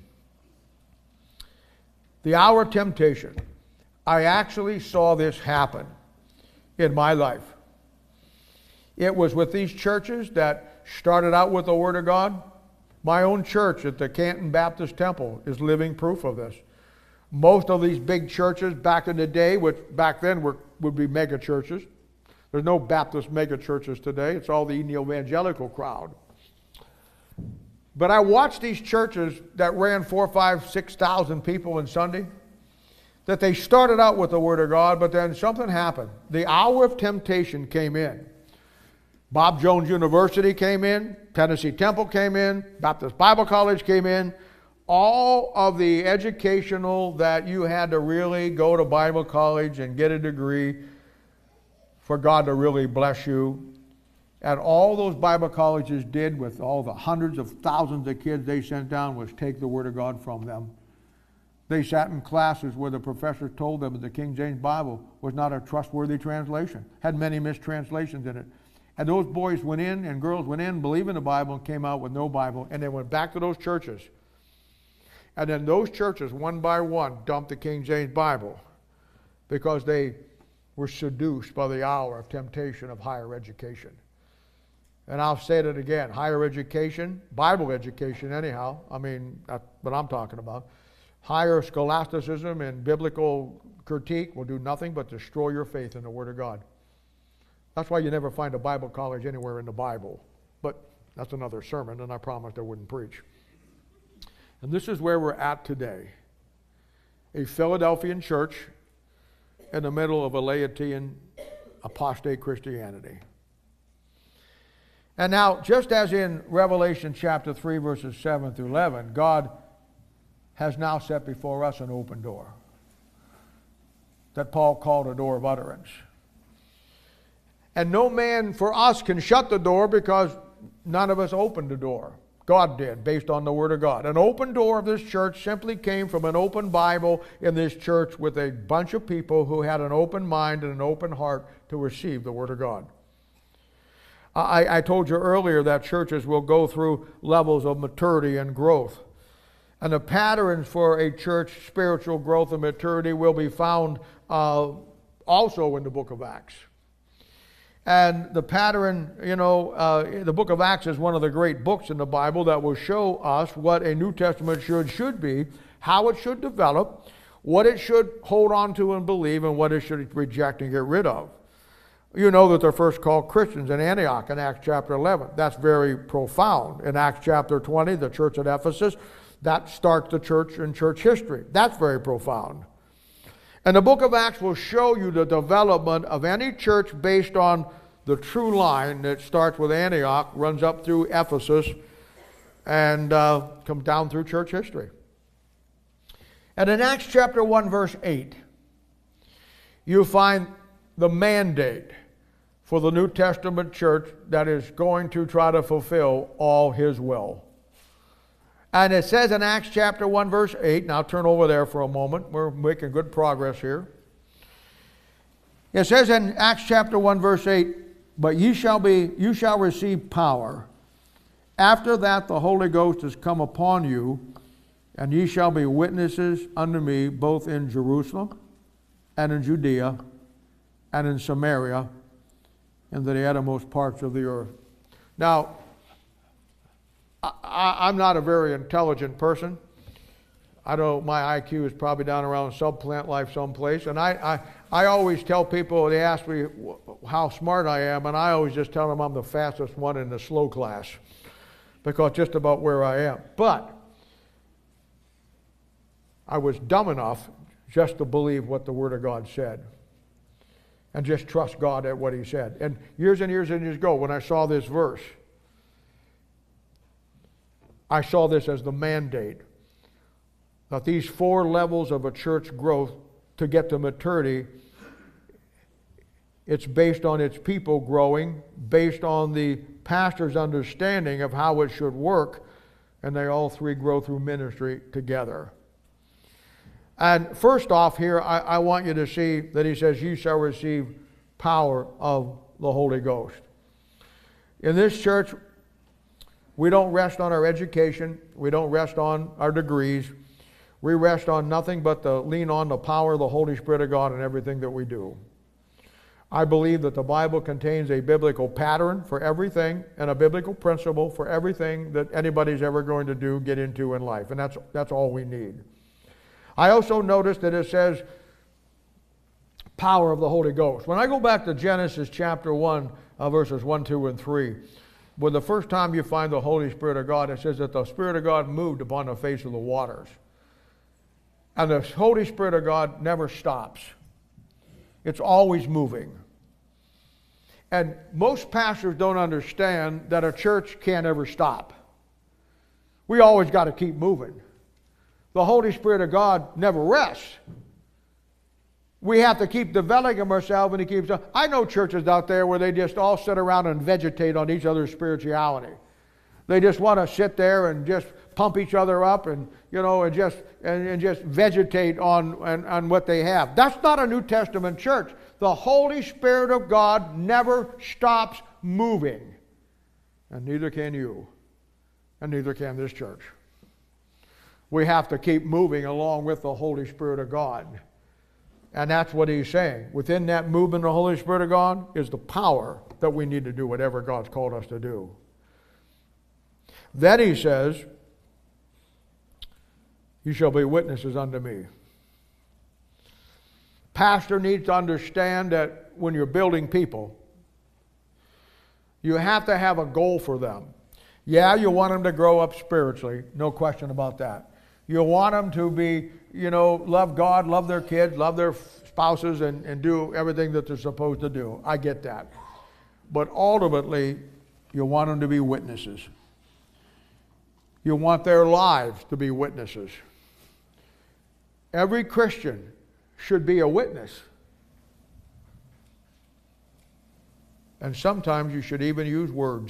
The hour of temptation. I actually saw this happen in my life. It was with these churches that started out with the Word of God. My own church at the Canton Baptist Temple is living proof of this. Most of these big churches back in the day, which back then were, would be mega churches. There's no Baptist mega churches today. It's all the neo-evangelical crowd. But I watched these churches that ran four, five, six thousand people in Sunday, that they started out with the Word of God, but then something happened. The hour of temptation came in. Bob Jones University came in, Tennessee Temple came in, Baptist Bible College came in. All of the educational that you had to really go to Bible college and get a degree for God to really bless you. And all those Bible colleges did with all the hundreds of thousands of kids they sent down was take the Word of God from them. They sat in classes where the professors told them that the King James Bible was not a trustworthy translation, had many mistranslations in it. And those boys went in and girls went in believing the Bible and came out with no Bible, and they went back to those churches. And then those churches, one by one, dumped the King James Bible because they were seduced by the hour of temptation of higher education. And I'll say it again, higher education, Bible education anyhow, I mean, that's what I'm talking about. Higher scholasticism and biblical critique will do nothing but destroy your faith in the Word of God. That's why you never find a Bible college anywhere in the Bible. But that's another sermon, and I promised I wouldn't preach. And this is where we're at today. A Philadelphian church in the middle of a Laodicean apostate Christianity. And now, just as in Revelation chapter three, verses seven through eleven, God has now set before us an open door that Paul called a door of utterance. And no man for us can shut the door because none of us opened the door. God did, based on the Word of God. An open door of this church simply came from an open Bible in this church with a bunch of people who had an open mind and an open heart to receive the Word of God. I, I told you earlier that churches will go through levels of maturity and growth. And the patterns for a church spiritual growth and maturity will be found uh, also in the book of Acts. And the pattern, you know, uh, the book of Acts is one of the great books in the Bible that will show us what a New Testament church should be, how it should develop, what it should hold on to and believe, and what it should reject and get rid of. You know that they're first called Christians in Antioch in Acts chapter eleven. That's very profound. In Acts chapter twenty, the church at Ephesus, that starts the church in church history. That's very profound. And the book of Acts will show you the development of any church based on the true line that starts with Antioch, runs up through Ephesus, and uh, comes down through church history. And in Acts chapter one, verse eight, you find the mandate for the New Testament church that is going to try to fulfill all His will. And it says in Acts chapter one, verse eight, now turn over there for a moment. We're making good progress here. It says in Acts chapter one, verse eight, but ye shall be, you shall receive power. After that the Holy Ghost is come upon you, and ye shall be witnesses unto me both in Jerusalem and in Judea and in Samaria and to the uttermost parts of the earth. Now, I, I, I'm not a very intelligent person. I know my I Q is probably down around subplant life someplace. And I, I, I always tell people, they ask me how smart I am, and I always just tell them I'm the fastest one in the slow class, because just about where I am. But I was dumb enough just to believe what the Word of God said and just trust God at what He said. And years and years and years ago, when I saw this verse, I saw this as the mandate that these four levels of a church growth to get to maturity, it's based on its people growing, based on the pastor's understanding of how it should work, and they all three grow through ministry together. And first off here, I, I want you to see that he says, "You shall receive power of the Holy Ghost." In this church, we don't rest on our education. We don't rest on our degrees. We rest on nothing but to lean on the power of the Holy Spirit of God in everything that we do. I believe that the Bible contains a biblical pattern for everything and a biblical principle for everything that anybody's ever going to do, get into in life. And that's, that's all we need. I also noticed that it says power of the Holy Ghost. When I go back to Genesis chapter one, uh, verses one, two, and three, when the first time you find the Holy Spirit of God, it says that the Spirit of God moved upon the face of the waters. And the Holy Spirit of God never stops. It's always moving. And most pastors don't understand that a church can't ever stop. We always got to keep moving. The Holy Spirit of God never rests. We have to keep developing ourselves, and He keeps. I know churches out there where they just all sit around and vegetate on each other's spirituality. They just want to sit there and just pump each other up, and you know, and just and, and just vegetate on, on on what they have. That's not a New Testament church. The Holy Spirit of God never stops moving, and neither can you, and neither can this church. We have to keep moving along with the Holy Spirit of God. And that's what he's saying. Within that movement of the Holy Spirit of God is the power that we need to do whatever God's called us to do. Then he says, "You shall be witnesses unto me." Pastor needs to understand that when you're building people, you have to have a goal for them. Yeah, you want them to grow up spiritually, no question about that. You want them to be, you know, love God, love their kids, love their spouses, and, and do everything that they're supposed to do. I get that. But ultimately, you want them to be witnesses. You want their lives to be witnesses. Every Christian should be a witness. And sometimes you should even use words.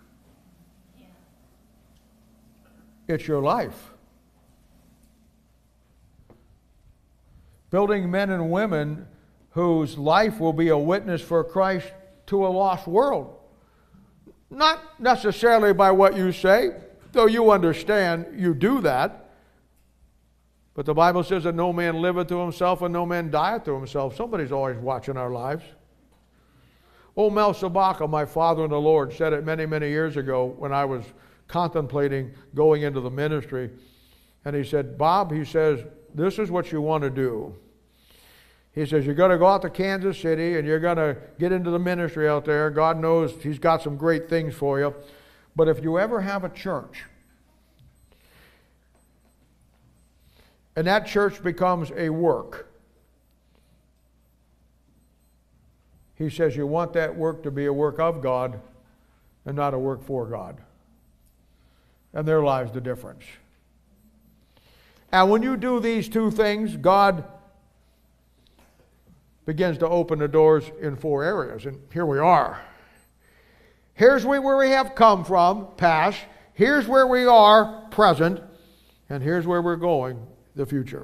It's your life. Building men and women whose life will be a witness for Christ to a lost world. Not necessarily by what you say, though you understand you do that. But the Bible says that no man liveth to himself and no man dieth to himself. Somebody's always watching our lives. Old Mel Sabaka, my father in the Lord, said it many, many years ago when I was contemplating going into the ministry. And he said, "Bob," he says, "this is what you want to do." He says, "You're going to go out to Kansas City and you're going to get into the ministry out there. God knows He's got some great things for you. But if you ever have a church and that church becomes a work," he says, "you want that work to be a work of God and not a work for God." And there lies the difference. And when you do these two things, God begins to open the doors in four areas. And here we are. Here's where we have come from, past. Here's where we are, present. And here's where we're going, the future.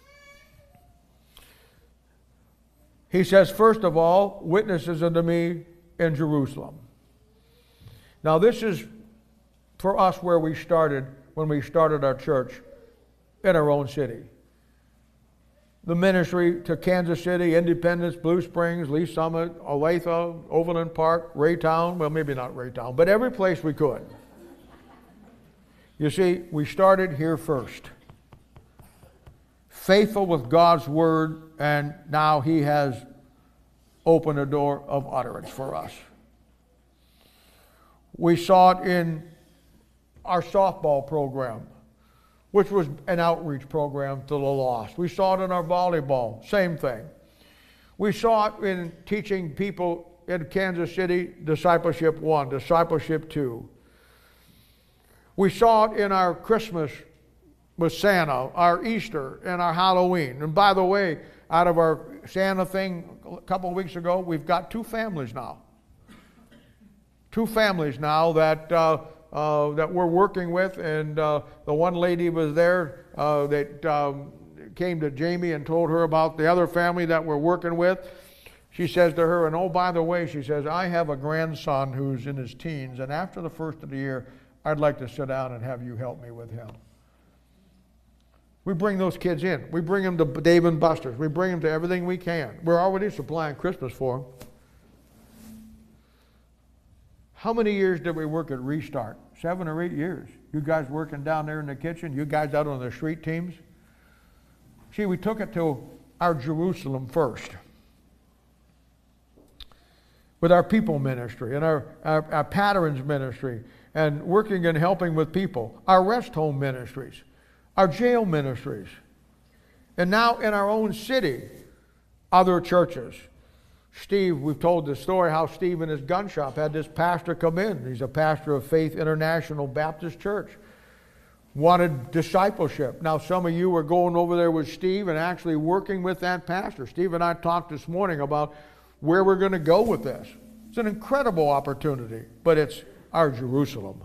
He says, first of all, witnesses unto me in Jerusalem. Now this is for us where we started when we started our church in our own city. the ministry to Kansas City, Independence, Blue Springs, Lee Summit, Olathe, Overland Park, Raytown. Well, maybe not Raytown, but every place we could. You see, we started here first. Faithful with God's word, and now he has opened a door of utterance for us. We saw it in our softball program, which was an outreach program to the lost. We saw it in our volleyball, same thing. We saw it in teaching people in Kansas City, discipleship one, discipleship two. We saw it in our Christmas with Santa, our Easter, and our Halloween. And by the way, out of our Santa thing a couple of weeks ago, we've got two families now. Two families now that uh, uh, that we're working with, and uh, the one lady was there uh, that um, came to Jamie and told her about the other family that we're working with. She says to her, and oh, by the way, she says, I have a grandson who's in his teens, and after the first of the year, I'd like to sit down and have you help me with him. We bring those kids in. We bring them to Dave and Buster's. We bring them to everything we can. We're already supplying Christmas for them. How many years did we work at Restart? Seven or eight years. You guys working down there in the kitchen. You guys out on the street teams. See, we took it to our Jerusalem first. With our people ministry and our, our, our patterns ministry and working and helping with people. Our rest home ministries. Our jail ministries. And now in our own city, other churches. Steve, we've told the story how Steve in his gun shop had this pastor come in. He's a pastor of Faith International Baptist Church. Wanted discipleship. Now some of you are going over there with Steve and actually working with that pastor. Steve and I talked this morning about where we're going to go with this. It's an incredible opportunity, but it's our Jerusalem.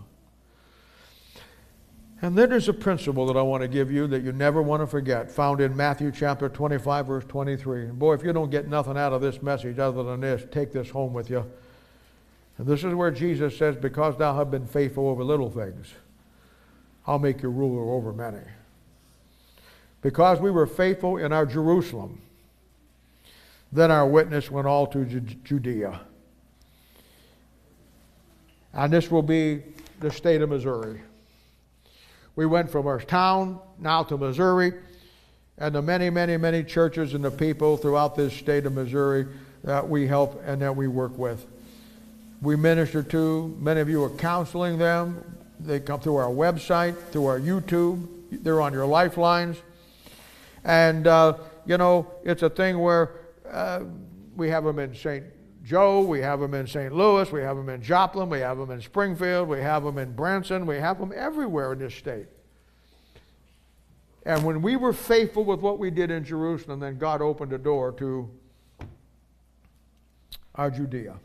And then there's a principle that I want to give you that you never want to forget, found in Matthew chapter twenty-five, verse twenty-three. And boy, if you don't get nothing out of this message other than this, take this home with you. And this is where Jesus says, because thou hast been faithful over little things, I'll make you ruler over many. Because we were faithful in our Jerusalem, then our witness went all to Judea. And this will be the state of Missouri. We went from our town now to Missouri, and the many, many, many churches and the people throughout this state of Missouri that we help and that we work with. We minister to. Many of you are counseling them. They come through our website, through our YouTube. They're on your lifelines. And, uh, you know, it's a thing where uh, we have them in Saint Joe, we have them in Saint Louis, we have them in Joplin, we have them in Springfield, we have them in Branson, we have them everywhere in this state. And when we were faithful with what we did in Jerusalem, then God opened the door to our Judea.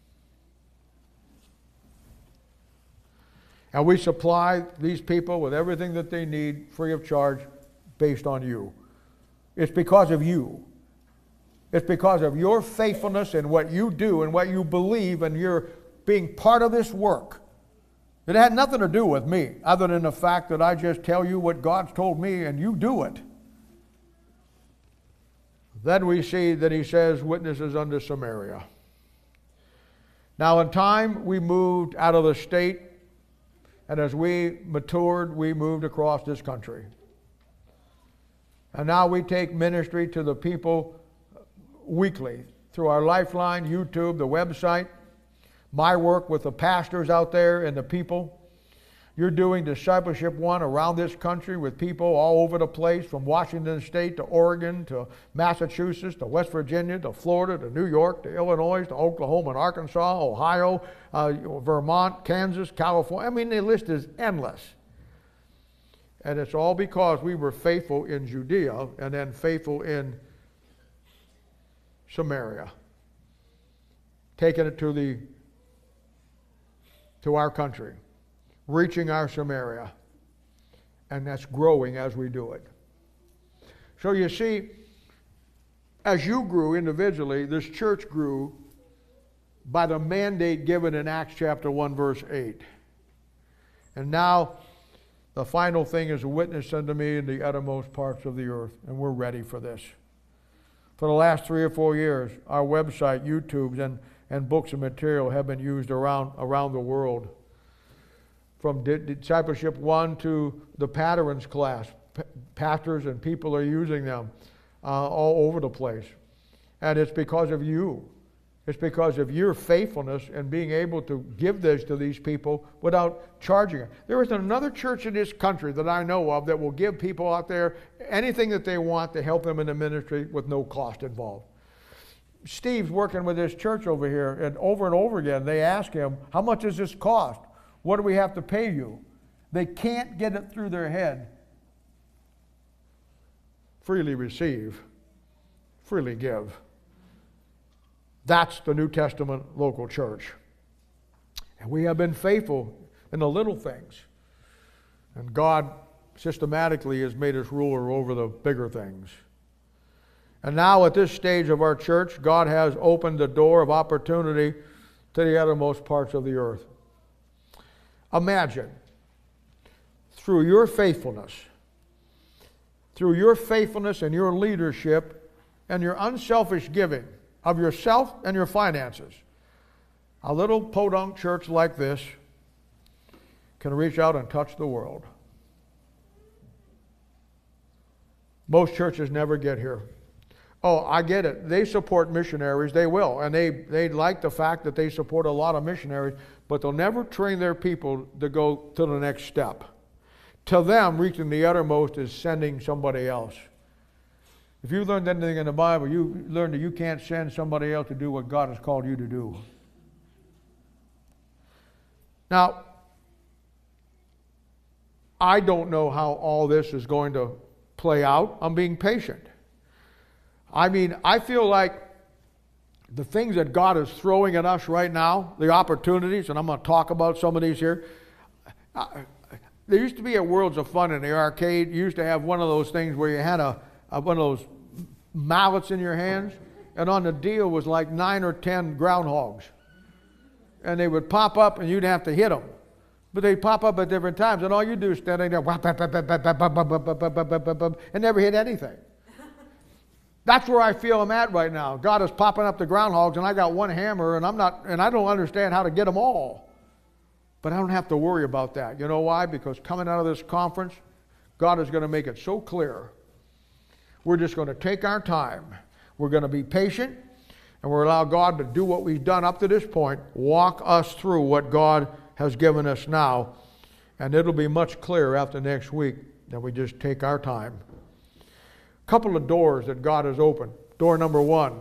And we supply these people with everything that they need free of charge based on you. It's because of you. It's because of your faithfulness in what you do and what you believe and you're being part of this work. It had nothing to do with me other than the fact that I just tell you what God's told me and you do it. Then we see that he says witnesses unto Samaria. Now in time we moved out of the state, and as we matured we moved across this country. And now we take ministry to the people weekly through our Lifeline, YouTube, the website, my work with the pastors out there and the people. You're doing Discipleship One around this country with people all over the place, from Washington State to Oregon to Massachusetts to West Virginia to Florida to New York to Illinois to Oklahoma and Arkansas, Ohio, uh, Vermont, Kansas, California. I mean, the list is endless. And it's all because we were faithful in Judea and then faithful in Samaria, taking it to the to our country, reaching our Samaria, and that's growing as we do it. So you see, as you grew individually, this church grew by the mandate given in Acts chapter one, verse eight. And now the final thing is a witness unto me in the uttermost parts of the earth, and we're ready for this. For the last three or four years, our website, YouTubes, and, and books and material have been used around, around the world. From Di- Discipleship one to the Patterns class, P- pastors and people are using them uh, all over the place. And it's because of you. It's because of your faithfulness and being able to give this to these people without charging it. There isn't another church in this country that I know of that will give people out there anything that they want to help them in the ministry with no cost involved. Steve's working with this church over here, and over and over again they ask him, how much does this cost? What do we have to pay you? They can't get it through their head. Freely receive, freely give. That's the New Testament local church. And we have been faithful in the little things. And God systematically has made us ruler over the bigger things. And now at this stage of our church, God has opened the door of opportunity to the uttermost parts of the earth. Imagine, through your faithfulness, through your faithfulness and your leadership and your unselfish giving of yourself and your finances, a little podunk church like this can reach out and touch the world. Most churches never get here. Oh, I get it. They support missionaries. They will. And they, they like the fact that they support a lot of missionaries, but they'll never train their people to go to the next step. To them, reaching the uttermost is sending somebody else. If you learned anything in the Bible, you learned that you can't send somebody else to do what God has called you to do. Now, I don't know how all this is going to play out. I'm being patient. I mean, I feel like the things that God is throwing at us right now, the opportunities, and I'm going to talk about some of these here. Uh, there used to be at Worlds of Fun in the arcade, you used to have one of those things where you had a, a one of those mallets in your hands, and on the deal was like nine or ten groundhogs. And they would pop up and you'd have to hit them. But they'd pop up at different times, and all you do is stand there and never hit anything. That's where I feel I'm at right now. God is popping up the groundhogs, and I got one hammer, and I'm not, and I don't understand how to get them all. But I don't have to worry about that. You know why? Because coming out of this conference, God is going to make it so clear. We're just going to take our time. We're going to be patient, and we're allow God to do what we've done up to this point, walk us through what God has given us now, and it'll be much clearer after next week that we just take our time. Couple of doors that God has opened. Door number one.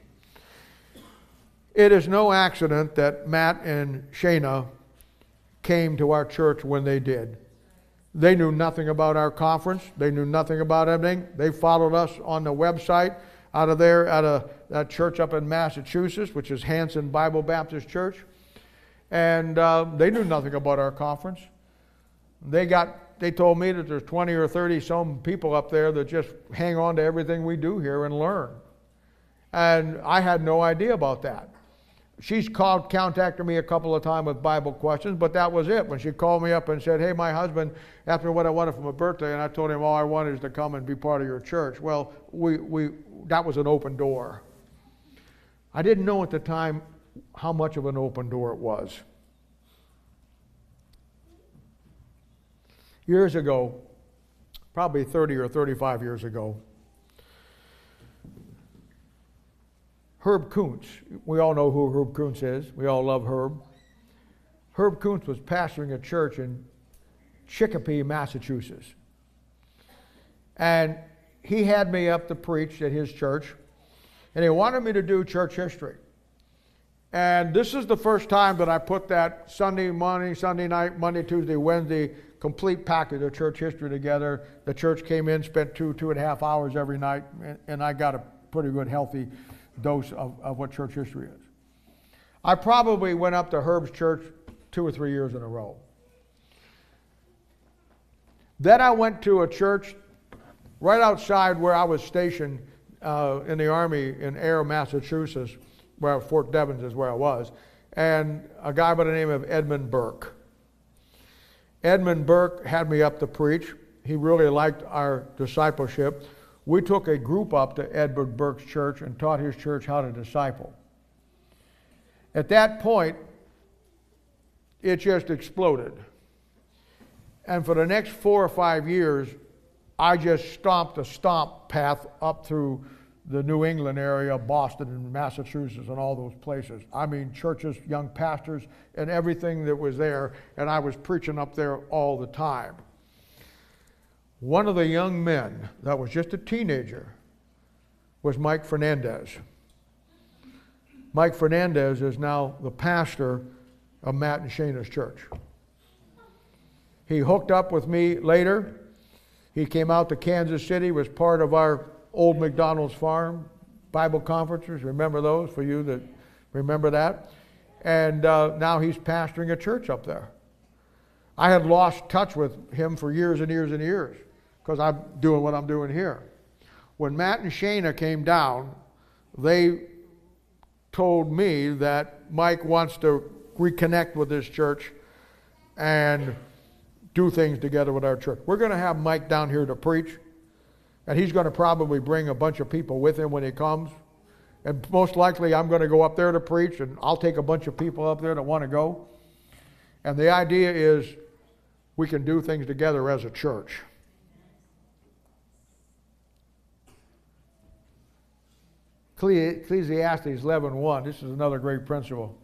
It is no accident that Matt and Shayna came to our church when they did. They knew nothing about our conference. They knew nothing about everything. They followed us on the website out of there at a that church up in Massachusetts, which is Hanson Bible Baptist Church. And uh, they knew nothing about our conference. They got They told me that there's twenty or thirty some people up there that just hang on to everything we do here and learn. And I had no idea about that. She's called, contacted me a couple of times with Bible questions, but that was it. When she called me up and said, hey, my husband asked me what I wanted for my birthday, and I told him all I wanted is to come and be part of your church. Well, we, we that was an open door. I didn't know at the time how much of an open door it was. Years ago, probably thirty or thirty-five years ago, Herb Kuntz, we all know who Herb Kuntz is. We all love Herb. Herb Kuntz was pastoring a church in Chicopee, Massachusetts. And he had me up to preach at his church, and he wanted me to do church history. And this is the first time that I put that Sunday morning, Sunday night, Monday, Tuesday, Wednesday complete package of church history together. The church came in, spent two, two and a half hours every night, and, and I got a pretty good, healthy dose of, of what church history is. I probably went up to Herb's church two or three years in a row. Then I went to a church right outside where I was stationed uh, in the Army in Ayer, Massachusetts, where Fort Devens is where I was, and a guy by the name of Edmund Burke. Edmund Burke had me up to preach. He really liked our discipleship. we took a group up to Edward Burke's church and taught his church how to disciple. At that point, it just exploded. And for the next four or five years, I just stomped a stomp path up through the New England area, Boston and Massachusetts and all those places. I mean, churches, young pastors, and everything that was there, and I was preaching up there all the time. One of the young men that was just a teenager was Mike Fernandez. Mike Fernandez is now the pastor of Matt and Shana's church. He hooked up with me later. He came out to Kansas City, was part of our old McDonald's Farm Bible conferences. Remember those, for you that remember that? And uh, now he's pastoring a church up there. I had lost touch with him for years and years and years because I'm doing what I'm doing here. When Matt and Shana came down, they told me that Mike wants to reconnect with this church and do things together with our church. We're going to have Mike down here to preach, and he's going to probably bring a bunch of people with him when he comes. And most likely I'm going to go up there to preach, and I'll take a bunch of people up there that want to go. And the idea is we can do things together as a church. Ecclesiastes eleven one, this is another great principle.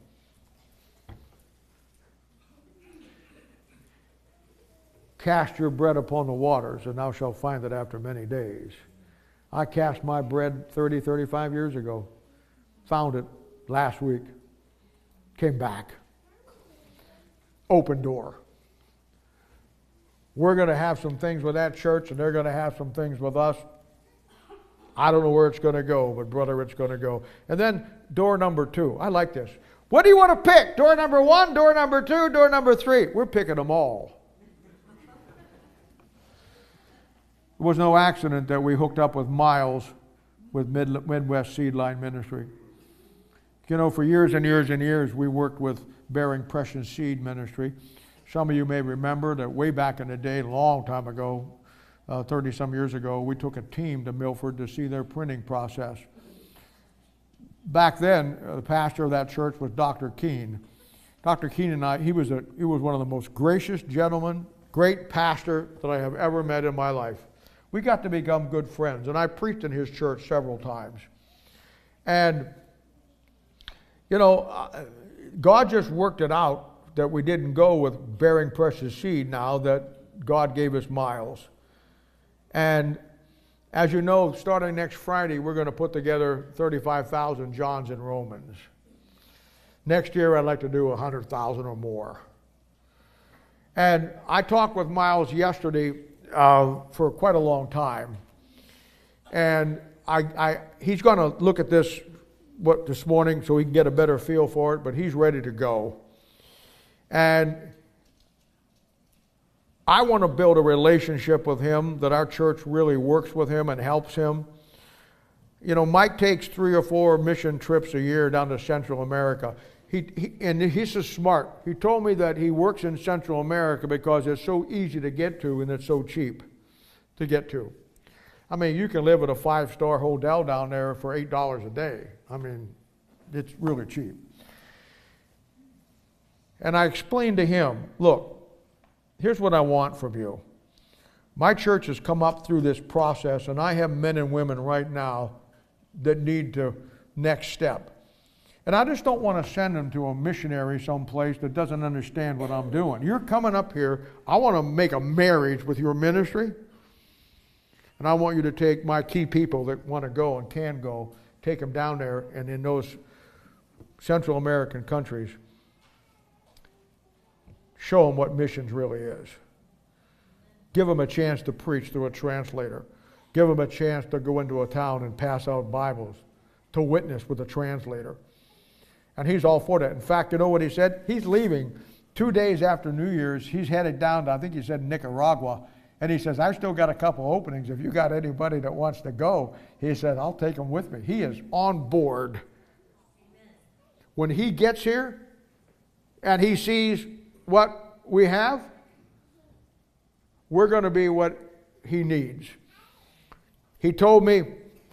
Cast your bread upon the waters, and thou shalt find it after many days. I cast my bread thirty, thirty-five years ago. Found it last week. Came back. Open door. We're going to have some things with that church, and they're going to have some things with us. I don't know where it's going to go, but brother, it's going to go. And then door number two. I like this. What do you want to pick? Door number one, door number two, door number three. We're picking them all. It was no accident that we hooked up with Miles with Mid- Midwest Seed Line Ministry. You know, for years and years and years, we worked with Bearing Precious Seed Ministry. Some of you may remember that way back in the day, a long time ago, uh, thirty-some years ago, we took a team to Milford to see their printing process. Back then, uh, the pastor of that church was Doctor Keene. Doctor Keene and I, he was, a, he was one of the most gracious gentlemen, great pastor that I have ever met in my life. We got to become good friends, and I preached in his church several times. And, you know, God just worked it out that we didn't go with Bearing Precious Seed now that God gave us Miles. And as you know, starting next Friday, we're going to put together thirty-five thousand Johns and Romans. Next year, I'd like to do one hundred thousand or more. And I talked with Miles yesterday uh, for quite a long time. And I, I, he's going to look at this what, this morning so he can get a better feel for it, but he's ready to go. And I want to build a relationship with him that our church really works with him and helps him. You know, Mike takes three or four mission trips a year down to Central America. He, he, and he's so smart. He told me that he works in Central America because it's so easy to get to and it's so cheap to get to. I mean, you can live at a five-star hotel down there for eight dollars a day. I mean, it's really cheap. And I explained to him, look, here's what I want from you. My church has come up through this process, and I have men and women right now that need to next step. And I just don't want to send them to a missionary someplace that doesn't understand what I'm doing. You're coming up here. I want to make a marriage with your ministry. And I want you to take my key people that want to go and can go, take them down there, and in those Central American countries, show them what missions really is. Give them a chance to preach through a translator. Give them a chance to go into a town and pass out Bibles, to witness with a translator. And he's all for that. In fact, you know what he said? He's leaving two days after New Year's. He's headed down to, I think he said, Nicaragua. And he says, I've still got a couple openings. If you got anybody that wants to go, he said, I'll take them with me. He is on board. When he gets here and he sees what we have, we're going to be what he needs. he told me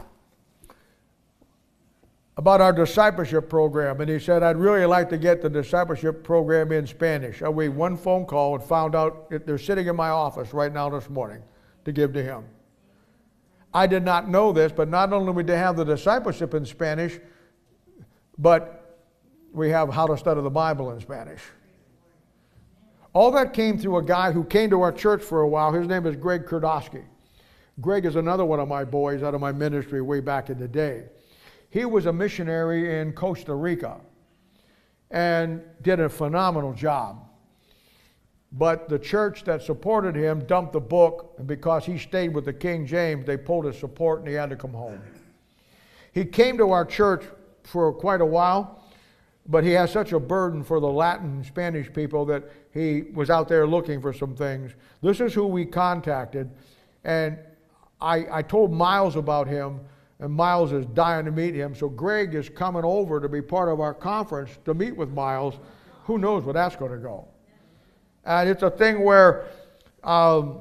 about our discipleship program, and he said, I'd really like to get the discipleship program in Spanish. I made one phone call and found out that they're sitting in my office right now this morning to give to him. I did not know this, but not only do we have the discipleship in Spanish, but we have how to study the Bible in Spanish. All that came through a guy who came to our church for a while. His name is Greg Kurdowski. Greg is another one of my boys out of my ministry way back in the day. He was a missionary in Costa Rica and did a phenomenal job. But the church that supported him dumped the book, and because he stayed with the King James, they pulled his support and he had to come home. He came to our church for quite a while, but he has such a burden for the Latin and Spanish people that he was out there looking for some things. This is who we contacted, and I, I told Miles about him, and Miles is dying to meet him. So Greg is coming over to be part of our conference to meet with Miles. Who knows where that's going to go? And it's a thing where um,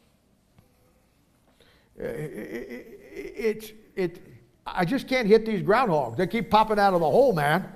it, it, it, it, I just can't hit these groundhogs. They keep popping out of the hole, man.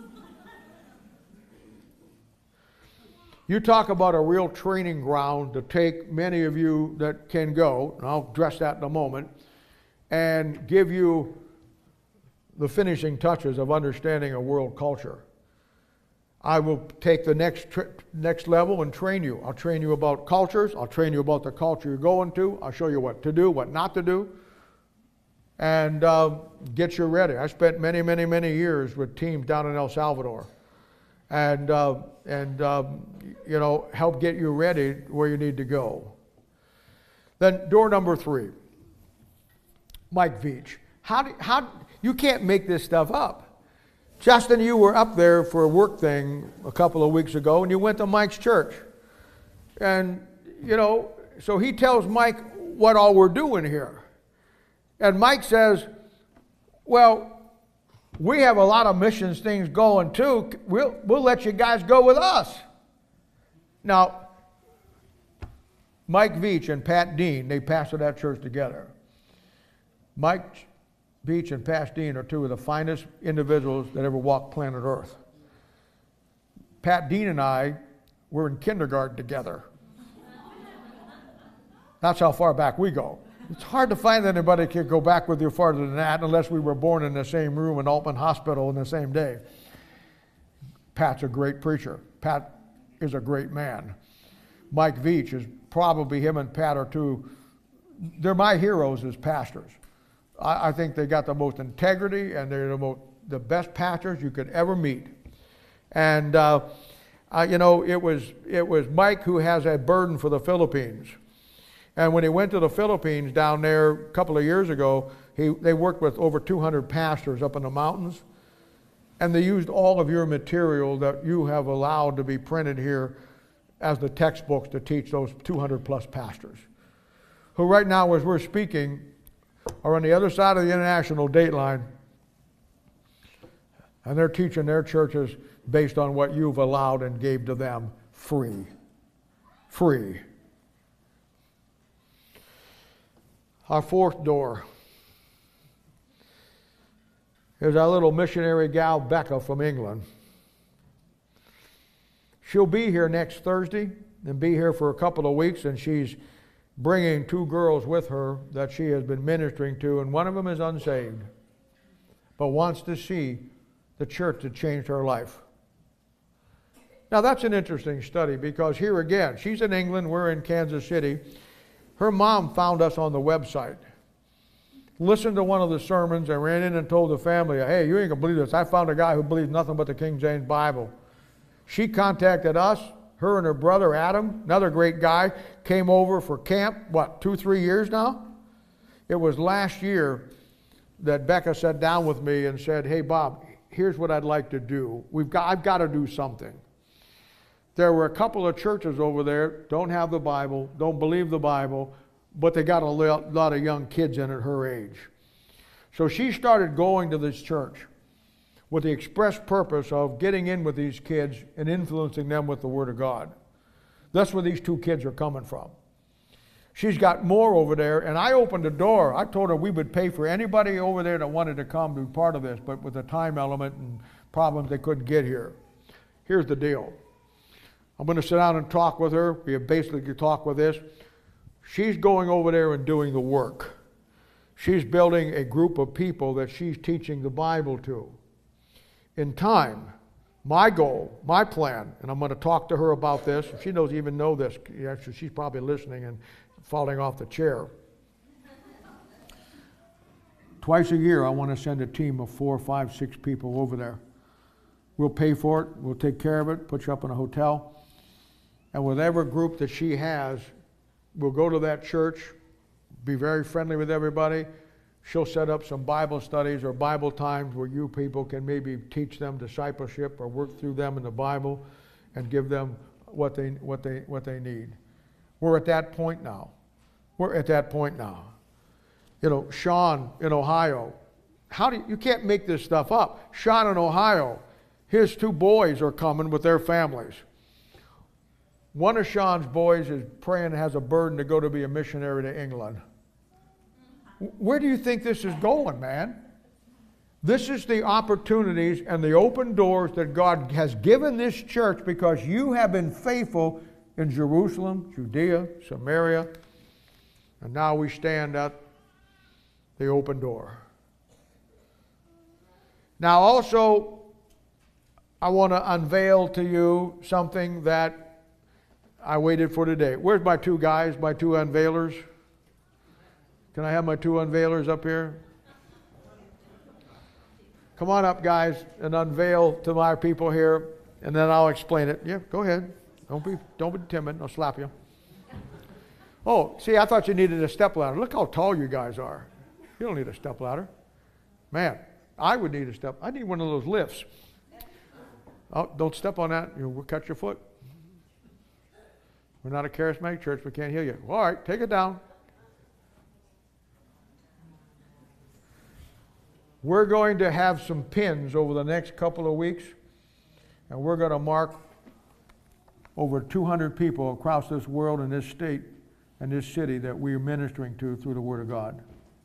You talk about a real training ground to take many of you that can go, and I'll address that in a moment, and give you the finishing touches of understanding a world culture. I will take the next next level and train you. I'll train you about cultures. I'll train you about the culture you're going to. I'll show you what to do, what not to do, and uh, get you ready. I spent many, many, many years with teams down in El Salvador, and uh, and um, you know, help get you ready where you need to go. Then door number three. Mike Veach. How do, how, you can't make this stuff up. Justin, you were up there for a work thing a couple of weeks ago, and you went to Mike's church. And, you know, so he tells Mike what all we're doing here. And Mike says, well, we have a lot of missions things going too. We'll, we'll let you guys go with us. Now, Mike Veach and Pat Dean, they pastored that church together. Mike Veach and Pat Dean are two of the finest individuals that ever walked planet Earth. Pat Dean and I were in kindergarten together. That's how far back we go. It's hard to find anybody that can go back with you farther than that unless we were born in the same room in Altman Hospital in the same day. Pat's a great preacher. Pat is a great man. Mike Veach is probably, him and Pat are two, they're my heroes as pastors. I, I think they got the most integrity, and they're the, most, the best pastors you could ever meet. And uh, uh, you know, it was it was Mike who has a burden for the Philippines. And when he went to the Philippines down there a couple of years ago, he they worked with over two hundred pastors up in the mountains, and they used all of your material that you have allowed to be printed here as the textbooks to teach those two hundred plus pastors, who right now, as we're speaking, are on the other side of the international date line, and they're teaching their churches based on what you've allowed and gave to them free. Free. Our fourth door is our little missionary gal, Becca, from England. She'll be here next Thursday and be here for a couple of weeks, and she's bringing two girls with her that she has been ministering to, and one of them is unsaved, but wants to see the church that changed her life. Now that's an interesting study, because here again, she's in England, we're in Kansas City. Her mom found us on the website, listened to one of the sermons, and ran in and told the family, hey, you ain't gonna believe this. I found a guy who believes nothing but the King James Bible. She contacted us. Her and her brother Adam, another great guy, came over for camp, what, two, three years now? It was last year that Becca sat down with me and said, hey, Bob, here's what I'd like to do. We've got, I've got to do something. There were a couple of churches over there, don't have the Bible, don't believe the Bible, but they got a lot of young kids in at her age. So she started going to this church with the express purpose of getting in with these kids and influencing them with the Word of God. That's where these two kids are coming from. She's got more over there, and I opened the door. I told her we would pay for anybody over there that wanted to come to be part of this, but with the time element and problems, they couldn't get here. Here's the deal. I'm going to sit down and talk with her. We have basically talked with this. She's going over there and doing the work. She's building a group of people that she's teaching the Bible to. In time, my goal, my plan, and I'm going to talk to her about this. She doesn't even know this. Actually, she's probably listening and falling off the chair. Twice a year, I want to send a team of four, five, six people over there. We'll pay for it. We'll take care of it, put you up in a hotel. And whatever group that she has, we'll go to that church, be very friendly with everybody. She'll set up some Bible studies or Bible times where you people can maybe teach them discipleship or work through them in the Bible and give them what they, what they, what they need. We're at that point now. We're at that point now. You know, Sean in Ohio, how do you, you can't make this stuff up. Sean in Ohio, his two boys are coming with their families. One of Sean's boys is praying, has a burden to go to be a missionary to England. Where do you think this is going, man? This is the opportunities and the open doors that God has given this church because you have been faithful in Jerusalem, Judea, Samaria, and now we stand at the open door. Now also, I want to unveil to you something that I waited for today. Where's my two guys, my two unveilers? Can I have my two unveilers up here? Come on up, guys, and unveil to my people here, and then I'll explain it. Yeah, go ahead. Don't be, don't be timid. I'll slap you. Oh, see, I thought you needed a stepladder. Look how tall you guys are. You don't need a stepladder. Man, I would need a step. I need one of those lifts. Oh, don't step on that. You'll cut your foot. We're not a charismatic church. We can't hear you. All right, take it down. We're going to have some pins over the next couple of weeks, and we're going to mark over two hundred people across this world and this state and this city that we are ministering to through the Word of God.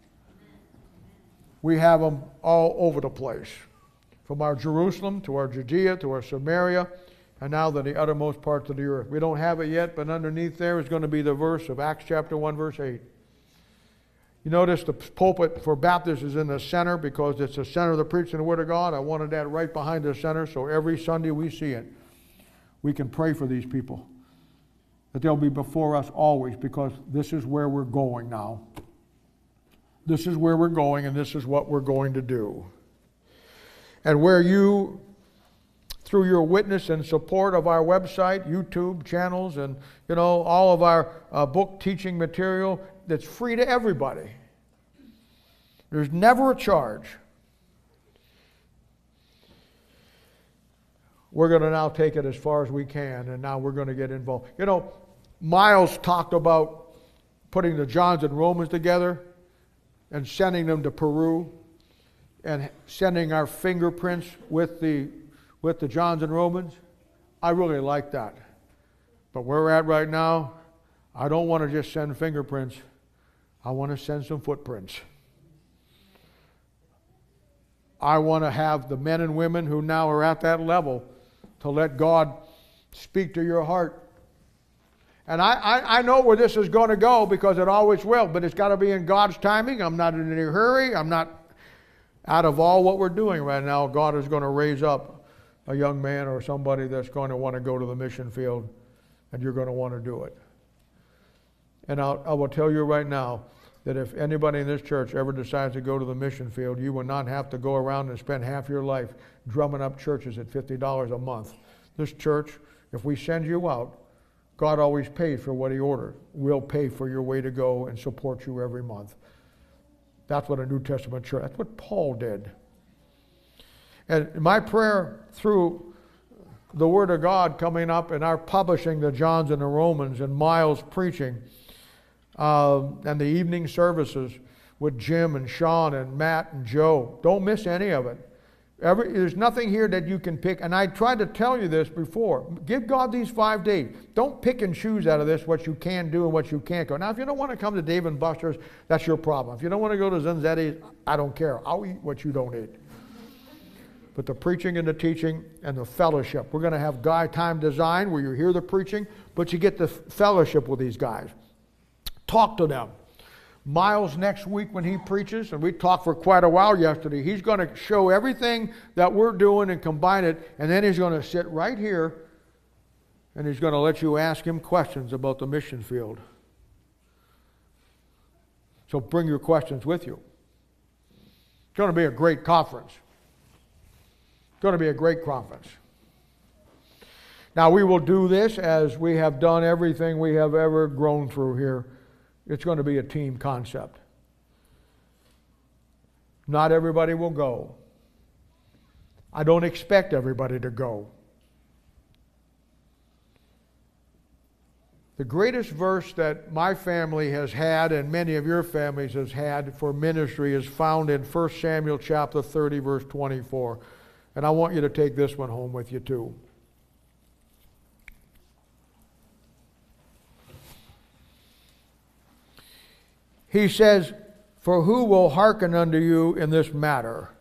We have them all over the place, from our Jerusalem to our Judea to our Samaria, and now to the uttermost parts of the earth. We don't have it yet, but underneath there is going to be the verse of Acts chapter one, verse eight. You notice the pulpit for Baptists is in the center because it's the center of the preaching of the Word of God. I wanted that right behind the center so every Sunday we see it. We can pray for these people, that they'll be before us always because this is where we're going now. This is where we're going and this is what we're going to do. And where you, through your witness and support of our website, YouTube channels, and you know all of our uh, book teaching material that's free to everybody. There's never a charge. We're going to now take it as far as we can, and now we're going to get involved. You know, Miles talked about putting the Johns and Romans together and sending them to Peru and sending our fingerprints with the with the Johns and Romans. I really like that. But where we're at right now, I don't want to just send fingerprints. I want to send some footprints. I want to have the men and women who now are at that level to let God speak to your heart. And I, I, I know where this is going to go because it always will, but it's got to be in God's timing. I'm not in any hurry. I'm not out of all what we're doing right now. God is going to raise up a young man or somebody that's going to want to go to the mission field, and you're going to want to do it. And I'll, I will tell you right now that if anybody in this church ever decides to go to the mission field, you will not have to go around and spend half your life drumming up churches at fifty dollars a month. This church, if we send you out, God always pays for what He ordered. We'll pay for your way to go and support you every month. That's what a New Testament church, that's what Paul did. And my prayer through the Word of God coming up and our publishing the Johns and the Romans and Miles preaching uh, and the evening services with Jim and Sean and Matt and Joe. Don't miss any of it. Every, there's nothing here that you can pick. And I tried to tell you this before. Give God these five days. Don't pick and choose out of this what you can do and what you can't go. Now, if you don't want to come to Dave and Buster's, that's your problem. If you don't want to go to Zenzetti's, I don't care. I'll eat what you don't eat. But the preaching and the teaching and the fellowship. We're going to have guy time design where you hear the preaching, but you get the fellowship with these guys. Talk to them. Miles next week when he preaches, and we talked for quite a while yesterday, he's going to show everything that we're doing and combine it, and then he's going to sit right here and he's going to let you ask him questions about the mission field. So bring your questions with you. It's going to be a great conference. It's going to be a great conference. Now we will do this as we have done everything we have ever grown through here. It's going to be a team concept. Not everybody will go. I don't expect everybody to go. The greatest verse that my family has had and many of your families has had for ministry is found in First Samuel chapter thirty, verse twenty-four. And I want you to take this one home with you too. He says, "For who will hearken unto you in this matter?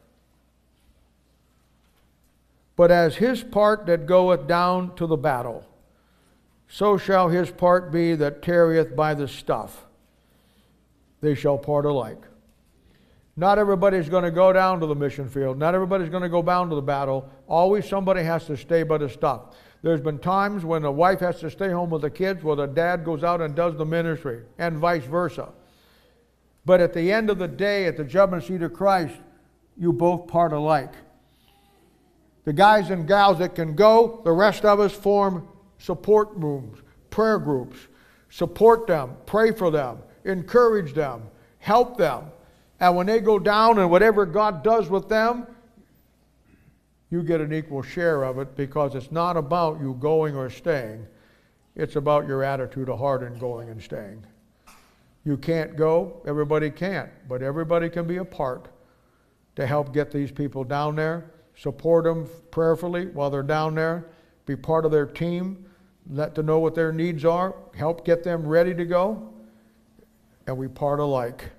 But as his part that goeth down to the battle, so shall his part be that tarrieth by the stuff. They shall part alike." Not everybody's going to go down to the mission field. Not everybody's going to go down to the battle. Always somebody has to stay by the stuff. There's been times when the wife has to stay home with the kids while the dad goes out and does the ministry, and vice versa. But at the end of the day, at the judgment seat of Christ, you both part alike. The guys and gals that can go, the rest of us form support rooms, prayer groups. Support them, pray for them, encourage them, help them. And when they go down and whatever God does with them, you get an equal share of it, because it's not about you going or staying. It's about your attitude of heart in going and staying. You can't go, everybody can't, but everybody can be a part to help get these people down there, support them prayerfully while they're down there, be part of their team, let them know what their needs are, help get them ready to go, and we part alike.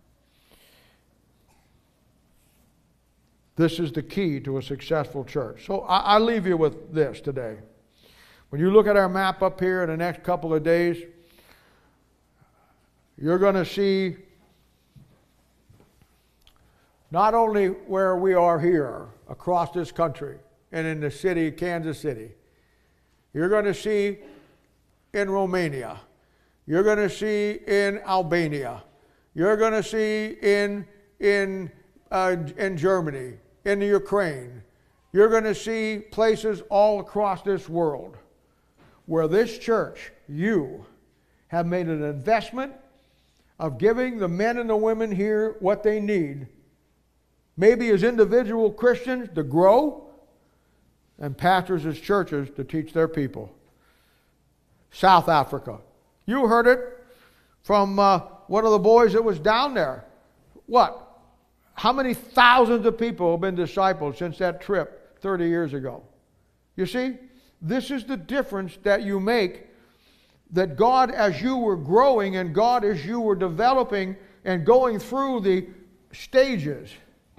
This is the key to a successful church. So I, I leave you with this today. When you look at our map up here in the next couple of days, you're going to see not only where we are here across this country and in the city, Kansas City. You're going to see in Romania. You're going to see in Albania. You're going to see in, in, uh, in Germany, in the Ukraine. You're going to see places all across this world where this church, you, have made an investment of giving the men and the women here what they need, maybe as individual Christians to grow, and pastors as churches to teach their people. South Africa. You heard it from uh, one of the boys that was down there. What? How many thousands of people have been discipled since that trip thirty years ago? You see, this is the difference that you make. That God, as you were growing, and God, as you were developing and going through the stages,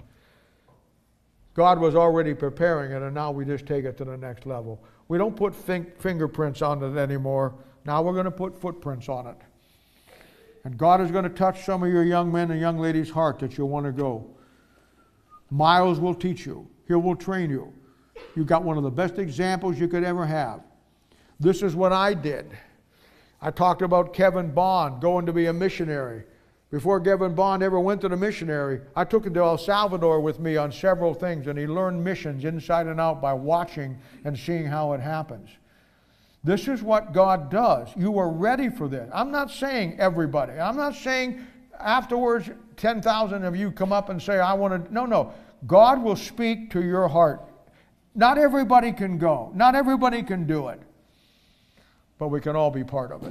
God was already preparing it, and now we just take it to the next level. We don't put think, fingerprints on it anymore. Now we're going to put footprints on it. And God is going to touch some of your young men and young ladies' heart that you'll want to go. Miles will teach you. He will train you. You got one of the best examples you could ever have. This is what I did. I talked about Kevin Bond going to be a missionary. Before Kevin Bond ever went to the missionary, I took him to El Salvador with me on several things, and he learned missions inside and out by watching and seeing how it happens. This is what God does. You are ready for this. I'm not saying everybody. I'm not saying afterwards ten thousand of you come up and say, I want to. No, no. God will speak to your heart. Not everybody can go. Not everybody can do it. But we can all be part of it.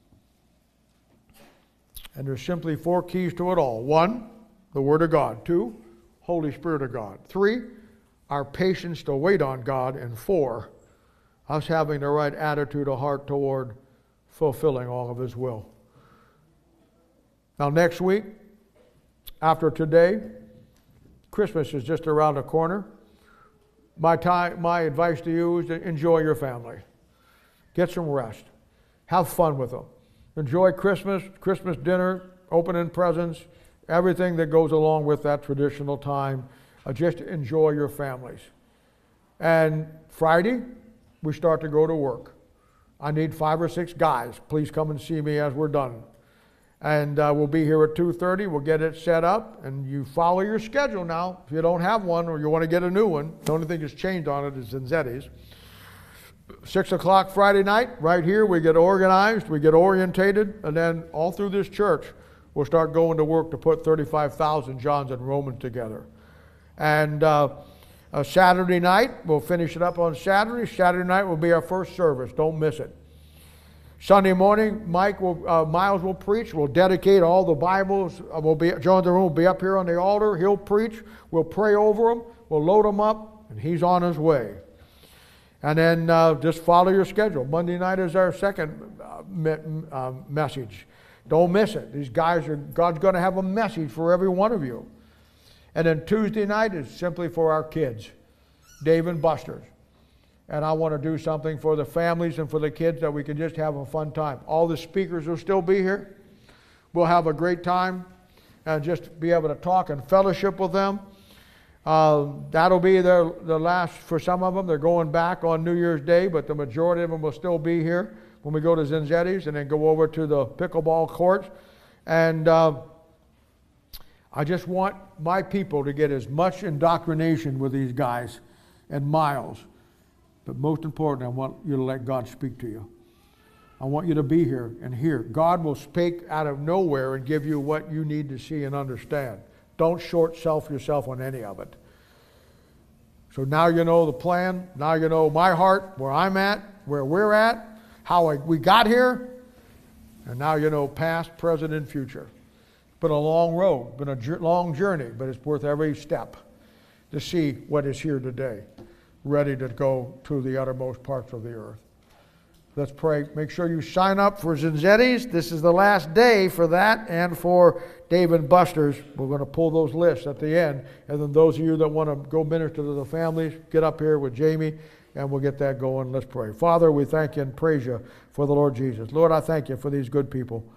And there's simply four keys to it all. One, the Word of God. Two, Holy Spirit of God. Three, our patience to wait on God, and four, us having the right attitude of heart toward fulfilling all of His will. Now next week, after today, Christmas is just around the corner. My time, my advice to you is to enjoy your family. Get some rest. Have fun with them. Enjoy Christmas, Christmas dinner, opening presents, everything that goes along with that traditional time. Uh, just enjoy your families. And Friday, we start to go to work. I need five or six guys. Please come and see me as we're done. And uh, we'll be here at two thirty. We'll get it set up, and you follow your schedule now. If you don't have one or you want to get a new one, the only thing that's changed on it is Zinzetti's. Six o'clock Friday night, right here, we get organized, we get orientated, and then all through this church, we'll start going to work to put thirty-five thousand Johns and Romans together. And uh, uh, Saturday night, we'll finish it up on Saturday. Saturday night will be our first service. Don't miss it. Sunday morning, Mike will, uh, Miles will preach. We'll dedicate all the Bibles. Uh, we'll be, John the Room will be up here on the altar. He'll preach. We'll pray over them. We'll load them up, and he's on his way. And then uh, just follow your schedule. Monday night is our second uh, me uh, message. Don't miss it. These guys are, God's going to have a message for every one of you. And then Tuesday night is simply for our kids, Dave and Buster's. And I want to do something for the families and for the kids that we can just have a fun time. All the speakers will still be here. We'll have a great time and just be able to talk and fellowship with them. Uh, that'll be their, the last for some of them. They're going back on New Year's Day, but the majority of them will still be here when we go to Zinzetti's and then go over to the pickleball courts. And uh, I just want my people to get as much indoctrination with these guys and Miles. But most important, I want you to let God speak to you. I want you to be here and hear. God will speak out of nowhere and give you what you need to see and understand. Don't short-self yourself on any of it. So now you know the plan. Now you know my heart, where I'm at, where we're at, how I, we got here. And now you know past, present, and future. It's been a long road, been a long journey, but it's worth every step to see what is here today, ready to go to the uttermost parts of the earth. Let's pray. Make sure you sign up for Zinzetti's. This is the last day for that and for Dave and Buster's. We're going to pull those lists at the end. And then those of you that want to go minister to the families, get up here with Jamie and we'll get that going. Let's pray. Father, we thank you and praise you for the Lord Jesus. Lord, I thank you for these good people.